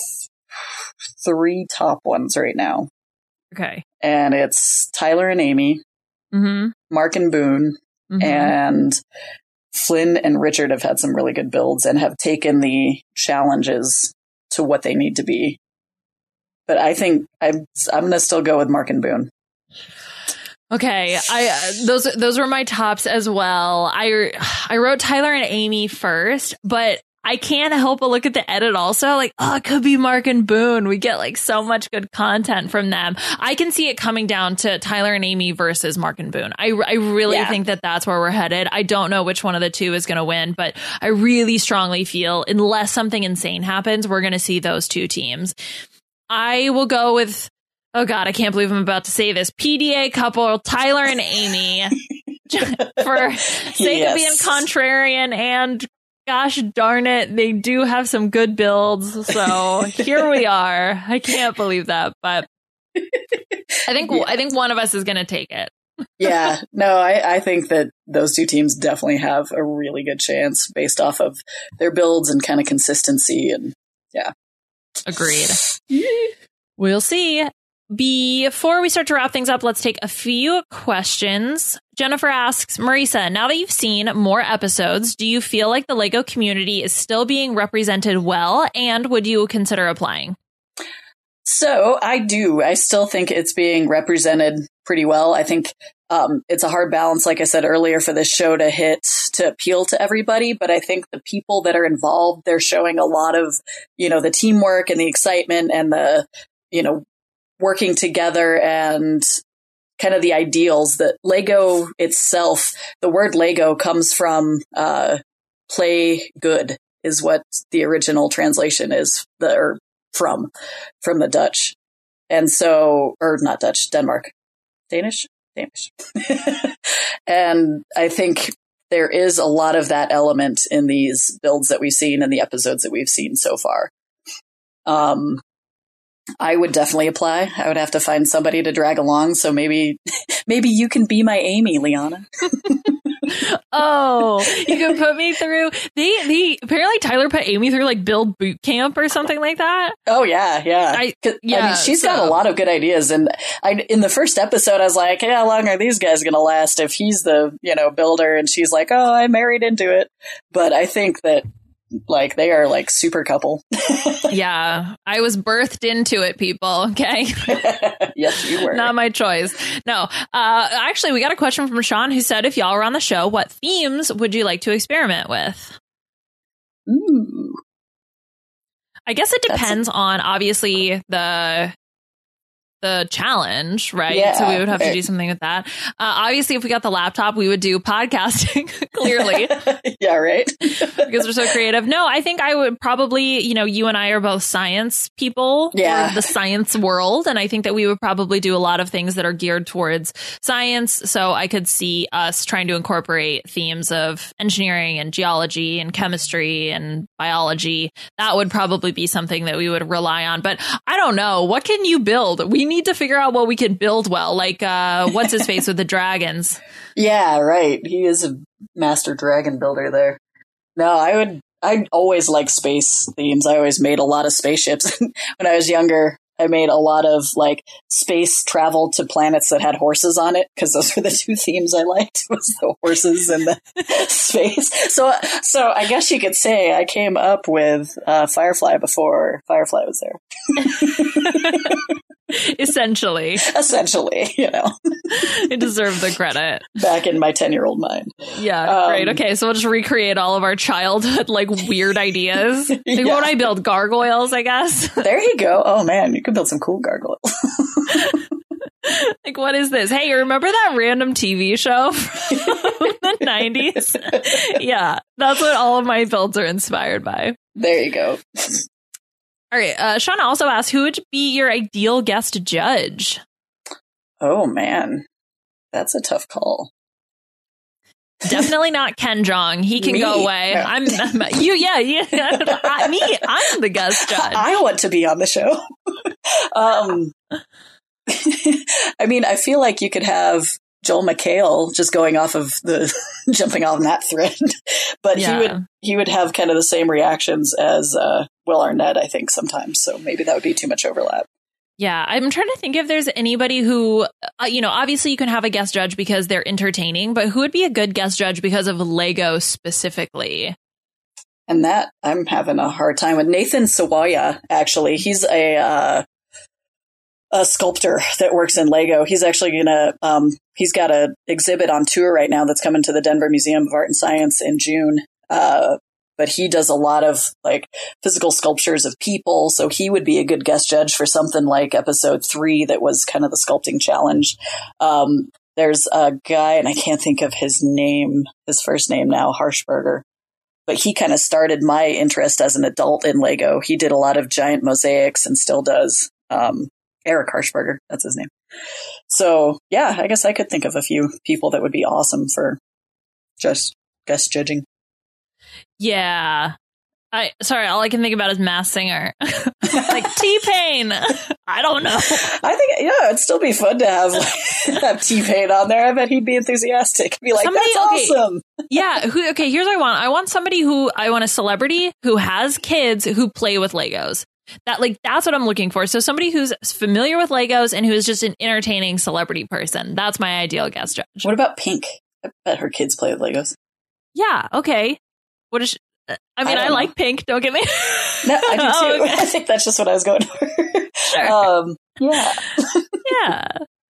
three top ones right now.
Okay.
And it's Tyler and Amy.
Mm-hmm.
Mark and Boone, mm-hmm. and Flynn and Richard have had some really good builds and have taken the challenges to what they need to be. But I think I'm I'm going to still go with Mark and Boone.
Okay, I uh, those those were my tops as well. I I wrote Tyler and Amy first, but I can't help but look at the edit also. Like, oh, it could be Mark and Boone. We get like so much good content from them. I can see it coming down to Tyler and Amy versus Mark and Boone. I I really yeah. think that that's where we're headed. I don't know which one of the two is going to win, but I really strongly feel unless something insane happens, we're going to see those two teams. I will go with. Oh, God, I can't believe I'm about to say this. P D A couple, Tyler and Amy, for sake yes. of being contrarian. And gosh darn it, they do have some good builds. So here we are. I can't believe that. But I think yeah. I think one of us is going to take it.
yeah, no, I, I think that those two teams definitely have a really good chance based off of their builds and kind of consistency. And yeah.
Agreed. We'll see. Before we start to wrap things up, let's take a few questions. Jennifer asks, Marisa, now that you've seen more episodes, do you feel like the LEGO community is still being represented well? And would you consider applying?
So I do. I still think it's being represented pretty well. I think um, it's a hard balance, like I said earlier, for this show to hit, to appeal to everybody. But I think the people that are involved, they're showing a lot of, you know, the teamwork and the excitement and the, you know, working together and kind of the ideals that LEGO itself, the word LEGO comes from uh, play good is what the original translation is, the, or from, from the Dutch. And so, or not Dutch, Denmark, Danish, Danish. And I think there is a lot of that element in these builds that we've seen and the episodes that we've seen so far. Um, I would definitely apply. I would have to find somebody to drag along. So maybe, maybe you can be my Amy, Liana.
Oh, you can put me through. They, they apparently Tyler put Amy through like build boot camp or something like that.
Oh yeah, yeah.
I, yeah.
I mean, she's
so.
got a lot of good ideas. And I, in the first episode, I was like, hey, how long are these guys going to last? If he's the, you know, builder, and she's like, oh, I married into it. But I think that. Like, they are like super couple.
Yeah, I was birthed into it, people. Okay.
Yes, you were.
Not my choice. No. Uh, actually, we got a question from Sean who said, if y'all were on the show, what themes would you like to experiment with?
Ooh.
I guess it depends a- on, obviously, the... the challenge, right?
Yeah,
so we would have
right.
to do something with that. Uh, obviously, if we got the laptop, we would do podcasting, clearly.
Yeah, right.
Because we're so creative. No, I think I would probably, you know, you and I are both science people,
yeah.
or the science world. And I think that we would probably do a lot of things that are geared towards science. So I could see us trying to incorporate themes of engineering and geology and chemistry and biology. That would probably be something that we would rely on. But I don't know. What can you build? We need to figure out what we can build well, like uh what's his face with the dragons.
Yeah, right. He is a master dragon builder there. No, I would I always like space themes. I always made a lot of spaceships. When I was younger, I made a lot of like space travel to planets that had horses on it, because those were the two themes I liked, was the horses and the space. So so I guess you could say I came up with uh, Firefly before Firefly was there.
Essentially.
Essentially, you know.
I deserve the credit.
Back in my ten-year-old mind.
Yeah,
um,
great. Okay, so we'll just recreate all of our childhood, like, weird ideas. Like, yeah. What would I build? Gargoyles, I guess?
There you go. Oh, man, you could build some cool gargoyles.
Like, what is this? Hey, you remember that random T V show from the nineties? Yeah, that's what all of my builds are inspired by.
There you go.
All right. Uh, Sean also asked, who would be your ideal guest judge?
Oh, man. That's a tough call.
Definitely not Ken Jeong. He can
me?
go away.
No.
I'm, I'm you. Yeah, yeah. I, me. I'm the guest judge.
I want to be on the show. um, I mean, I feel like you could have Joel McHale, just going off of the jumping on that thread, but yeah. he would he would have kind of the same reactions as uh, Will Arnett, I think, sometimes. So maybe that would be too much overlap.
Yeah, I'm trying to think if there's anybody who, uh, you know, obviously you can have a guest judge because they're entertaining, but who would be a good guest judge because of LEGO specifically?
And that I'm having a hard time with. Nathan Sawaya, actually. He's a uh, a sculptor that works in Lego. He's actually going to, um, he's got an exhibit on tour right now that's coming to the Denver Museum of Art and Science in June. Uh, but he does a lot of like physical sculptures of people. So he would be a good guest judge for something like episode three that was kind of the sculpting challenge. Um, there's a guy, and I can't think of his name, his first name now, Harshberger. But he kind of started my interest as an adult in Lego. He did a lot of giant mosaics and still does. Um, Eric Harshberger, that's his name. So, yeah, I guess I could think of a few people that would be awesome for just guest judging.
Yeah. I sorry, all I can think about is Masked Singer. Like T-Pain. I don't know.
I think, yeah, it'd still be fun to have, like, have T-Pain on there. I bet he'd be enthusiastic. Be like, somebody, that's
okay,
awesome.
Yeah. Who, okay, here's what I want. I want somebody who, I want a celebrity who has kids who play with Legos. That like that's what I'm looking for. So somebody who's familiar with Legos and who is just an entertaining celebrity person. That's my ideal guest judge.
What about Pink? I bet her kids play with Legos.
Yeah. Okay. What is? She, I mean, I, I like know. Pink. Don't get me.
No, I do too. Oh, okay. I think that's just what I was going for.
Sure.
Um, yeah.
Yeah.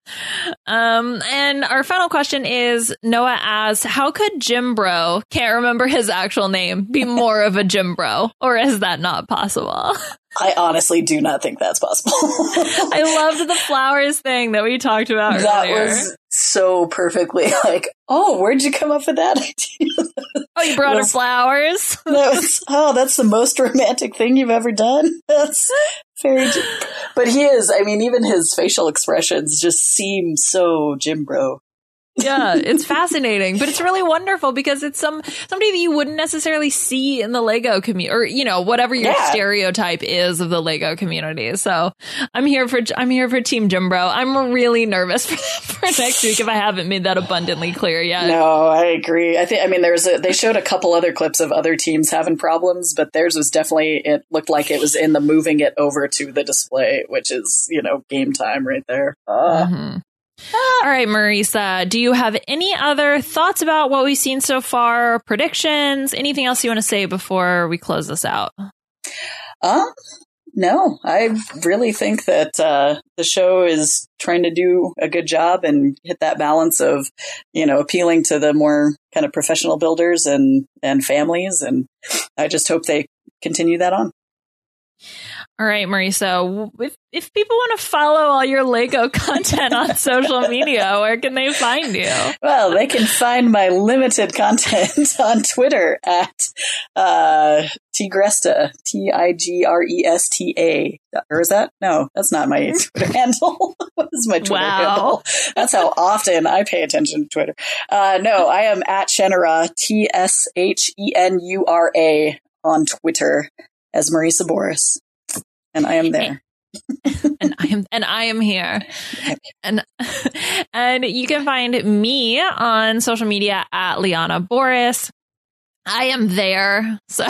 Um, and our final question is, Noah asks, how could Jim Bro, can't remember his actual name, be more of a Jim Bro? Or is that not possible?
I honestly do not think that's possible.
I loved the flowers thing that we talked about
that
earlier.
That was so perfectly like, oh, where'd you come up with that idea?
Oh, you brought
was,
her flowers?
That was, oh, that's the most romantic thing you've ever done. That's very, but he is, I mean, even his facial expressions just seem so Jim Bro.
Yeah, it's fascinating, but it's really wonderful because it's some somebody that you wouldn't necessarily see in the Lego community, or you know, whatever your yeah. stereotype is of the Lego community. So I'm here for I'm here for Team Jim Bro. I'm really nervous for, for next week if I haven't made that abundantly clear yet.
No, I agree. I think I mean there's a they showed a couple other clips of other teams having problems, but theirs was definitely it looked like it was in the moving it over to the display, which is you know game time right there. Uh.
Mm-hmm. All right, Marisa, do you have any other thoughts about what we've seen so far? Predictions? Anything else you want to say before we close this out?
Um, no, I really think that uh, the show is trying to do a good job and hit that balance of, you know, appealing to the more kind of professional builders and, and families. And I just hope they continue that on.
All right, Marisa, if, if people want to follow all your Lego content on social media, where can they find you?
Well, they can find my limited content on Twitter at uh, Tigresta, T I G R E S T A. Or is that? No, that's not my Twitter handle. What is my Twitter
wow.
handle? That's how often I pay attention to Twitter. Uh, no, I am at Shenura, T S H E N U R A on Twitter as Marisa Boris. And I am there.
and I am and I am here. And and you can find me on social media at Liana Boris. I am there. So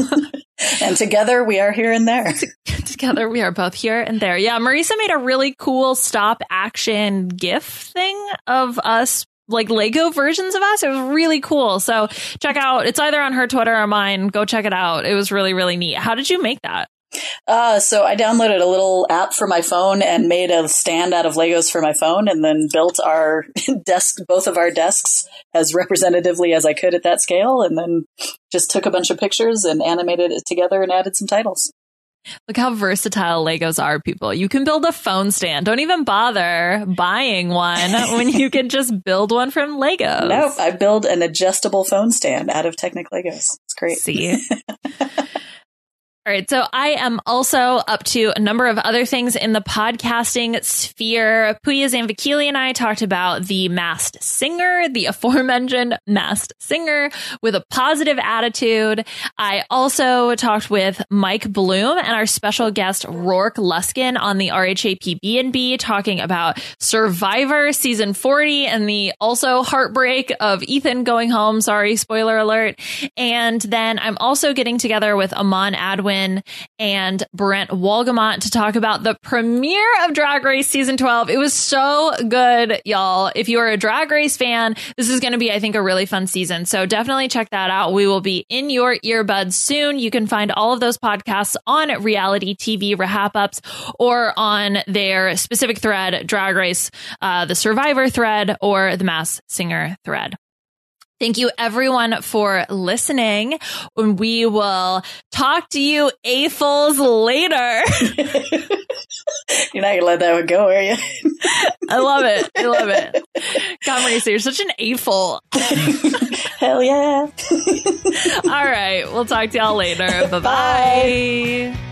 and together we are here and there.
Together we are both here and there. Yeah, Marisa made a really cool stop action GIF thing of us, like Lego versions of us. It was really cool. So check out, it's either on her Twitter or mine. Go check it out. It was really, really neat. How did you make that?
Uh, so I downloaded a little app for my phone and made a stand out of Legos for my phone and then built our desk, both of our desks as representatively as I could at that scale. And then just took a bunch of pictures and animated it together and added some titles.
Look how versatile Legos are, people. You can build a phone stand. Don't even bother buying one when you can just build one from Legos.
Nope. I build an adjustable phone stand out of Technic Legos. It's great.
See? All right, so I am also up to a number of other things in the podcasting sphere. Puya Zanvakili and I talked about the Masked Singer, the aforementioned Masked Singer with a positive attitude. I also talked with Mike Bloom and our special guest Rourke Luskin on the R H A P B and B talking about Survivor season forty and the also heartbreak of Ethan going home. Sorry, spoiler alert. And then I'm also getting together with Aman Adwin Quinn and Brent Wolgamott to talk about the premiere of Drag Race Season twelve. It was so good, y'all. If you are a Drag Race fan, this is going to be, I think, a really fun season. So definitely check that out. We will be in your earbuds soon. You can find all of those podcasts on Reality T V Wrap-Ups or on their specific thread, Drag Race, uh, the Survivor thread, or the Masked Singer thread. Thank you, everyone, for listening. And we will talk to you A-fuls later.
You're not going to let that one go, are you?
I love it. I love it. God, Marisa, you're such an A-ful.
Hell yeah.
All right. We'll talk to y'all later. Bye-bye. Bye.